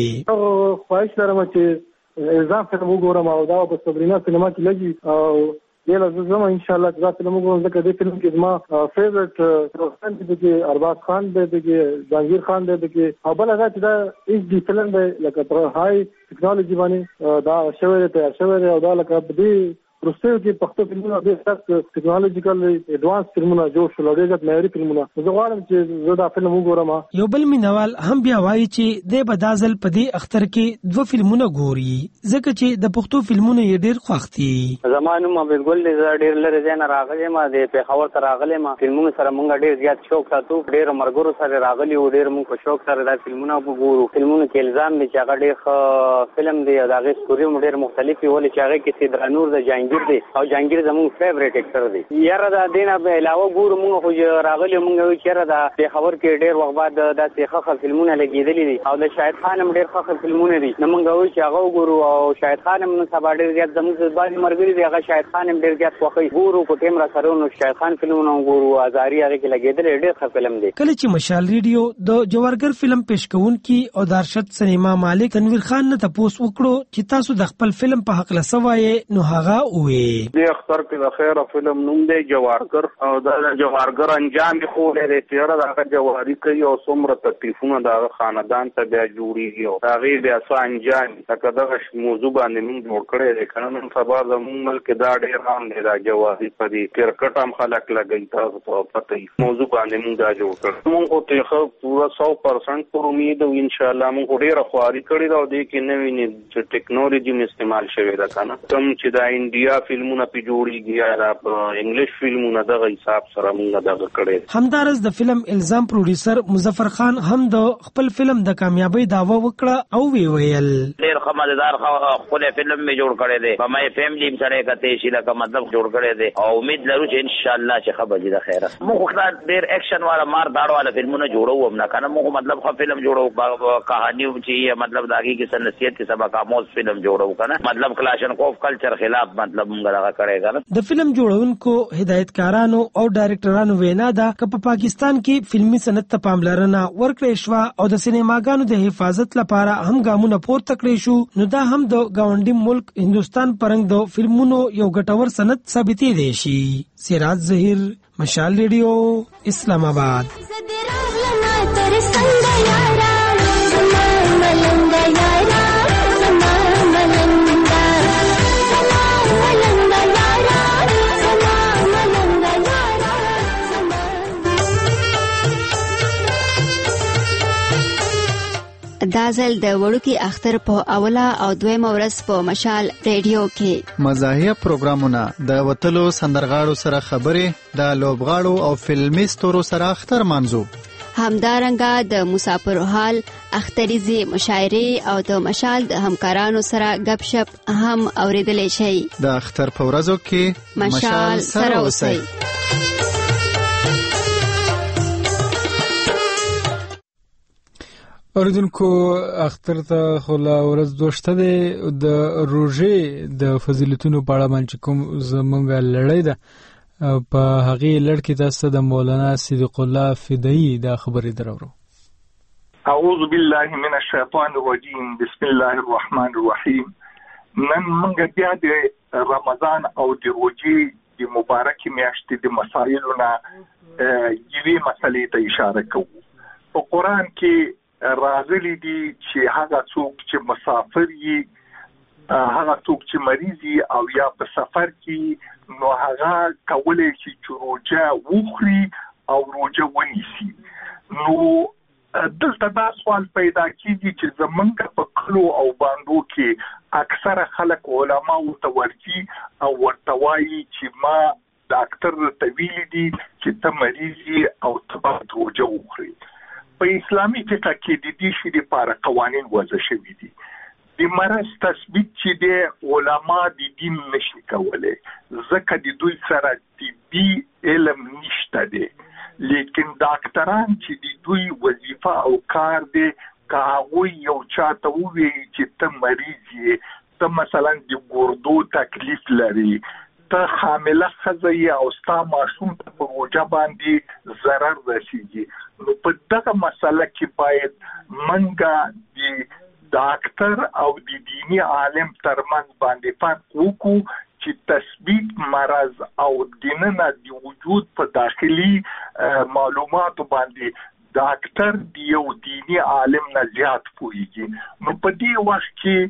وې. خواهش لرم چې الزام فلم وګورم او دا په صبرینا سینما کې لګي او یلا زما ان شاء الله دا فلم وګورم. ځکه دې فلم کې زما فیورټ پروفیسر دی ارباز خان دی، جهانگیر خان دی او بل هغه چې دا ایچ ډي فلم دی لکه پر هاي ټیکنالوژي باندې دا شوی تیار شوی او دا لکه دې پروسیو کې پښتو فلمونه ډېر سخت ټیکنالوژیکل ایڈوانس فلمونه جوړ شول، ډېر معیاري فلمونه. زه غواړم چې زه دا فلم وګورم. یو بل مینوال هم بیا وایي چې د بدازل په دې اختر کې 2 فلمونه ګوري ځکه چې د پښتو فلمونه یې ډېر خوښ دي. زمانو ما بالکل ډېر لري ځنه راغلی ما د پیښور ته راغلی ما فلمونو سره مونږ ډېر زیات شوق ساتو، ډېر مرګورو سره راغلی او ډېر مونږ په شوق سره دا فلمونه وګورو. فلمونو کې الزام دی چې هغه ډېر فلم دی او هغه ستوري ډېر مختلفي ولې چې هغه کې سیدرانور د جهانگیر دی او جهانگیر زموږ فیوریټ اکټر دی. یاره دا دینه به علاوه ګورو مونږ خو راغلی مونږ چې دا پیښور کې ډېر وخت بعد داسې ښه فلمونه لګېدلي دي او د شاهد خان هم ډېر ښه فلمونه دي. نو مونږ وایو چې هغه وګورو او شاهد خان هم سبا ډېر زیات زموږ بعضې ملګري دي هغه شاهد خان هم ډېر زیات خوښوي. ګورو په ټیم را سره نو شاهد خان فلمونه وګورو، ازاري هغې کې لګېدلی ډېر ښه فلم دی. کله چې مشال ریډیو د جوارګر فلم پیش کوونکي او د ارشد سینما مالک تنویر خان نه تپوس وکړو چې تاسو د خپل فلم په هکله څه وایې، نو هغه وویل دې اختر کې د خیره فلم نوم دی جوارګر او دا جوارګر انجام یې خو لري چې دا جواری کوي او څومره تکلیفونه د خاندان ته بیا جوړیږي او هغه بیا څه انجام لکه دغه موضوع باندې موږ جوړ کړی دی. کنه نن سبا زموږ ملک دا ډېر عام دی دا جواری په دې کرکټ هم خلک لګوي. تاسو ته پته وي موضوع باندې موږ دا جوړ کړو. موږ ته پورا 100% پر امید او ان شاء الله موږ ډېر خواري کړی دا او دې کې نوې ټیکنالوژي استعمال شوی دا. کنه کوم چې دا انډیا فلمونه په جوړیږي یا انګلیش فلمونه دغه حساب سره موږ دغه کړی. همدارس د فلم الزام پروډوسر مظفر خان هم د خپل فلم د کامیابی دعوه وکړه او ویل ډېر ښه مزیدار خپل فلم می جوړ کړی دی په مې فیملی سره کته شي لکه مطلب جوړ کړی دی او امید لرو چې ان شاء الله چې خبر دي د خیره. موږ خو ډېر اکشن والا مار داړو والا فلمونه جوړو هم نه کنه موږ مطلب خو فلم جوړو کہانی چې مطلب داږي کې سنسیت کې سبق آموز فلم جوړو کنه مطلب کلاشنکوف کلچر خلاف مطلب موږ راغ کړی کنه. د فلم جوړونکو هدایتکارانو او ډایرکټرانو وینا ده چې په پاکستان کې فلمي صنعت ته پاملرنه ورکړې شو او د سینماګانو د حفاظت لپاره هم ګامونه پورته کړی شو، نو دا هم د ګاونډي ملک هندستان پرنګ د فلمونو یو ګټور صنعت ثابتې دی شي. سراج ظهیر، مشال ریډیو، اسلام آباد. دا ځل د وړوکي اختر په اوله او دویمه ورځ په مشال ریډیو کې مزاحیه پروګرامونه د وتلو سندرغاړو سره خبرې د لوبغاړو او فلمي ستورو سره اختر منځو، همدارنګه د مسافر حال اختریزي مشاعرې او د مشال د همکارانو سره غپ شپ هم اوریدلی شي. د اختر په ورځو کې مشال سره اوسئ. اوریدونکو اختر ته خلا ورځ دوشته ده د روژې د فضیلتونو په اړه باندې کوم زمونږ لړۍ ده په هغه لړ کې تاسو د مولانا صدیق الله فدایی دا خبرې درورو. اعوذ بالله من الشیطان الرجیم، بسم الله الرحمن الرحیم. نن موږ بیا د رمضان او د روژې د مبارکې میاشتې د مسایلو نه یوې مسلې ته اشاره کوو. په قرآن کې راغلی دي چې هغه څوک چې مسافر وي، هغه څوک چې مریض وي او یا په سفر کې، نو هغه کولی شي چې روژه وخوري او روژه ونیسي. نو دلته دا سوال پیدا کیږي چې زمونږ په کلو او باندو کې اکثره خلک علما او تورجی او ورتوایي چې ما ډاکټر طویل دي چې ته مریض او تبع روزه وخوري. په اسلامي فقه کې د دې شی لپاره قوانین وضع شوي دي. د مرض تثبیت چې د علما د دین نشي کولای ځکه د دوی سره طبي علم نشته دی، لیکن ډاکټران چې د دوی وظیفه او کار دی که هغوی یو چاته ووایي چې ته مریض یې، ته مثلا د ګردو تکلیف لري، ته حامله ښځه یې او ستا ماشوم ته په روژه باندې ضرر رسیږي، نو په دغه مسله کې باید منګه د ډاکټر او د دینی عالم ترمنځ باندې فرق وکړو چې تثبیت مرض او دینه د وجود په داخلي معلوماتو باندې ډاکټر دی یو دینی عالم نه زیات پوهیږي. نو په دې وخت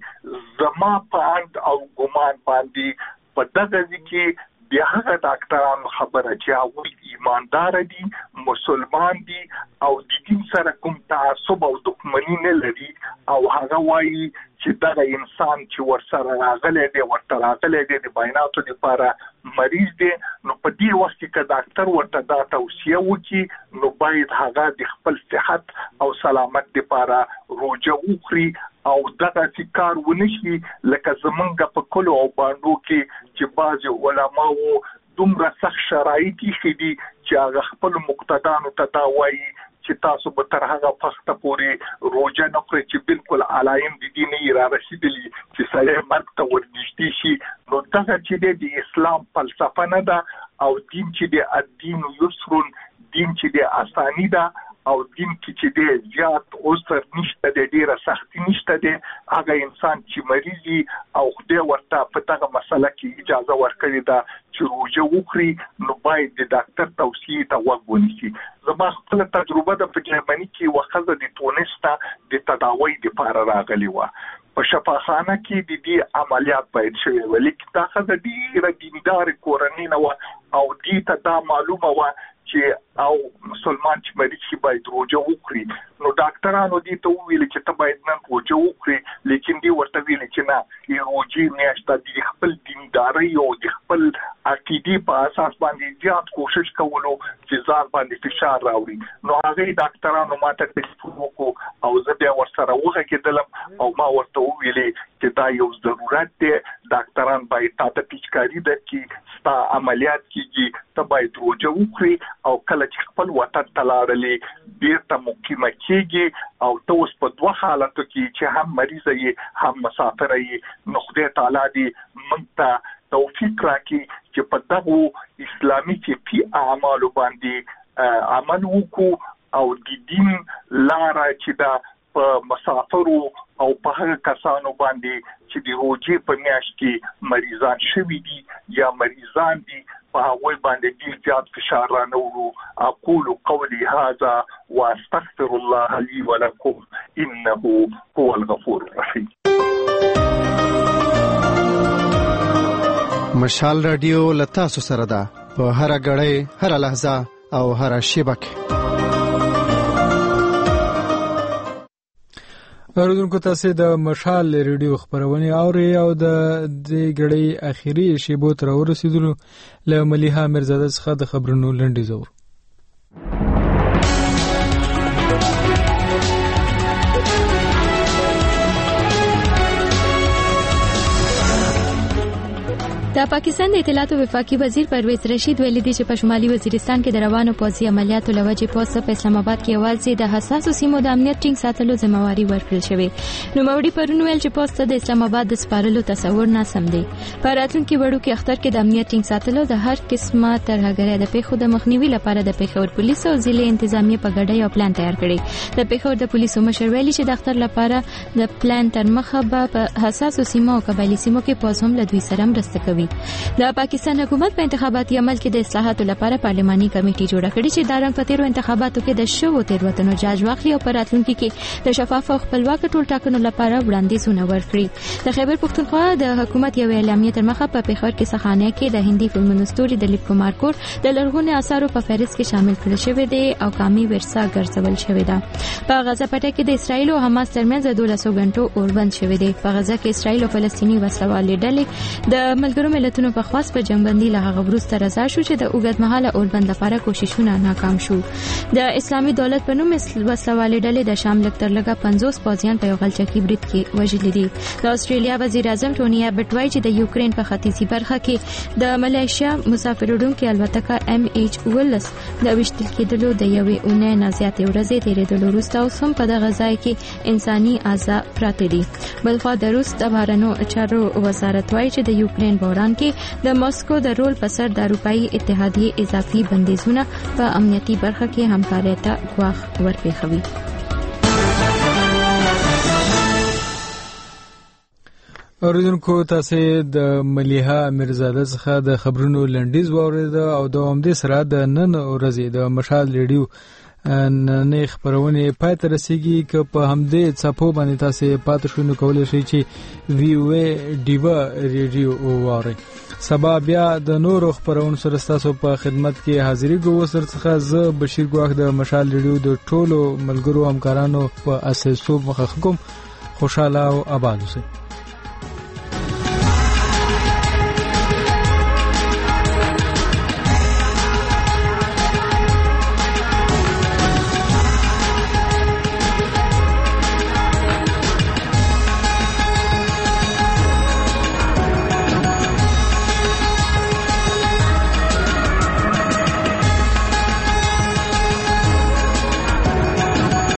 کې زما په اند او ګمان باندې په دغه ځکه د هغه ډاکټرانو خبره چې هغوی ایماندار دي، مسلمان دي او د دین سره کوم تعصب او دښمني نه لري او هغه وایي چې دغه انسان چې ورسره راغلی دی ورته راغلی دی د معایناتو لپاره مریض دی، نو په دې وخت کې که ډاکټر ورته دا توصیه وکړي نو باید هغه د خپل صحت او سلامت لپاره روژه وخوري او دغه کار ونشي لکه زمونږ په کلو او باندو کې چې بعضې علماو دومره سخت شرایط ایښي دي چې هغه خپل مقتدانو ته دا وایي چې تاسو به تر هغه وخته پورې روژه نه خورئ چې بالکل علایم د دې نه را رسېدلي چې سړی مرګ ته ورنږدې شي. نو دغه چې د اسلام فلسفه نه ده او دین چې د الدین یسرون، دین چې د اسانی ده او دین کې چې د زیات عسر نشته دی، ډیره سختي نشته دی. هغه انسان چې مریضي او خدای ورته په دغه مسله کې اجازه ورکړې ده چې روژه وکړي نو باید د ډاکټر توصیې ته غوږ ونیسي. زما خپله تجربه ده په جرمني کې یوه ښځه د تونس ته د تداوۍ دپاره راغلې وه. په شفاخانه کې د دې عملیات باید شوی و، لیکن دا ښځه ډېره دیندارې کورنۍ نه وه او دې ته دا معلومه وه چې او مسلمان چې مریض شي باید روژه وکړي. نو ډاکټرانو دې ته وویل چې ته باید نن روژه وکړي، لیکن دې ورته ویل چې نه، د روژې میاشت د خپل دیندارۍ او د خپل عقیدې په اساس باندې زیات کوشش کولو چې ځان باندې فشار راوړي. نو هغې ډاکټرانو ما ته ټلیفون وکړو او زه بیا ورسره وغږېدلم او ما ورته وویلې چې دا یو ضرورت دی، ډاکټران باید تا ته پیچکاري درکړي، ستا عملیات کېږي، ته باید روژه وکړي او کله چې خپل وطن ته لاړلې بیرته مقیمه کېږي او ته اوس په دوه حالتو کې چې هم مریضه یې هم مسافره یې، نو خدای تعالی دې موږ ته توفیق راکړي چې په دغو اسلامي فقهي اعمالو باندې عمل وکړو او د دین لاره چې دا په مسافرو او په هغه کسانو باندې چې د روژې په میاشت کې مریضان شوي دي یا مریضان دي په هغوی باندې ډېر زیات فشار رانهورو. اقول قولي هذا واستغفر الله لي ولكم انه هو الغفور الرحيم. مشال رادیو لتاسو سره ده په هر غړې، هر لحظه او هر شیبه کې. اوریدونکو تاسو د مشال ریډیو خبرونه اوري او د دې غړې اخیری شیبو تر ورسېدلو له مليحه مرزاده څخه د خبرونو لنډیز اور. د پاکستان د اطلاعات او وفاقي وزیر پرویز رشید ویلي دی چې په شمالي وزیرستان کې د روانو پوځي عملیاتو لوجې پوسټ په اسلام آباد کې یوازې د حساسو سیمو د امنیت ټینګ ساتلو ځمواري ورکړل شوې. نو موري پرون ویل چې پوسټ د اسلام آباد د سپارلو تصور ناسم دی. په راتلونکي وړو کې اختر کې د امنیت ټینګ ساتلو د هر قسمه ترهګرۍ د پیښو د مخنیوي لپاره د پیښور پولیس او ضلع انتظامیه په ګډه یو پلان تیار کړی. د پیښور د پولیسو مشر ویلي چې د اختر لپاره د پلان تر مخه به په حساسو سیمو او قبایلي سیمو کې پوځ هم له دوی سره مرسته کوي. د پاکستان حکومت په انتخاباتي عمل کې د اصلاحاتو لپاره پارلماني کمیټه جوړه کړې چې د رنګ پتیرو انتخاباتو کې د شوو تیروتنو جاج واخلي او په راتلونکي کې د شفاف او خپلواک ټولټاکنو لپاره وړاندیزونه ورکړي. د خیبر پښتونخوا د حکومت یو اعلامیه تر مخه په پیښور کې سخانه کې د هندي فلمونو ستوري دلیپ کمار کور د لرغونو آثارو په فهرست کې شامل کړل شوی دی او قومي ورثه ګرځول شوی دی. په غزا پټه کې د اسرایل او حماس ترمنځ 1200 غنټو اوربند شوی دی. په غزا کې اسرایل او فلسطینی وسلوالې ډلې د ملګرو ملتونو په خواست په جنگبندي له هغه وروسته رضا شو چې د اوږدمهاله اوربند لپاره کوششونه ناکام شو. د اسلامي دولت په نوم وسلوالې ډلې د شام لږ تر لږه 50 پوځیان په یو غلچکي برید کې وژلي دي. د استرالیا وزیر اعظم ټونی ابټ وایي چې د یوکرين په ختیځي برخه کې د ملایشیا مسافروړونکو الوتکه MH12 د وشتل کېدلو د یوې اونۍ نه زیاتې ورځې تیرېدلو وروسته اوس هم په دغه ځای کې انساني اعضاء پراته دي. بلخوا د روس د بهرنیو چارو وزارت وایي چې د یوکرين بحران کې د ماسکو د رول په سر د اروپאי اتحادیې اضافي بندیزونه په امنیتي برخه کې همکارۍ ته ګواښ ورپېښوي. اوریدونکو تاسو د ملیحه امیرزاده څخه د خبرونو لنډیز واورید او د اومدې سره د نن ورځې د مشال ریډیو نه خبرونه پای ته رسیدي ک په همدې څپو باندې تاسو پاتې شو کولای شئ چې وی او ډیوا ریډیو واورئ. سبا بیا د نورو خبرونو سره تاسو په خدمت کې حاضری کوو. سر څخه ز بشیر ګواخ د مشال ریډیو د ټولو ملګرو همکارانو په اساسو مخه کوم. خوشاله او آباد اوسئ.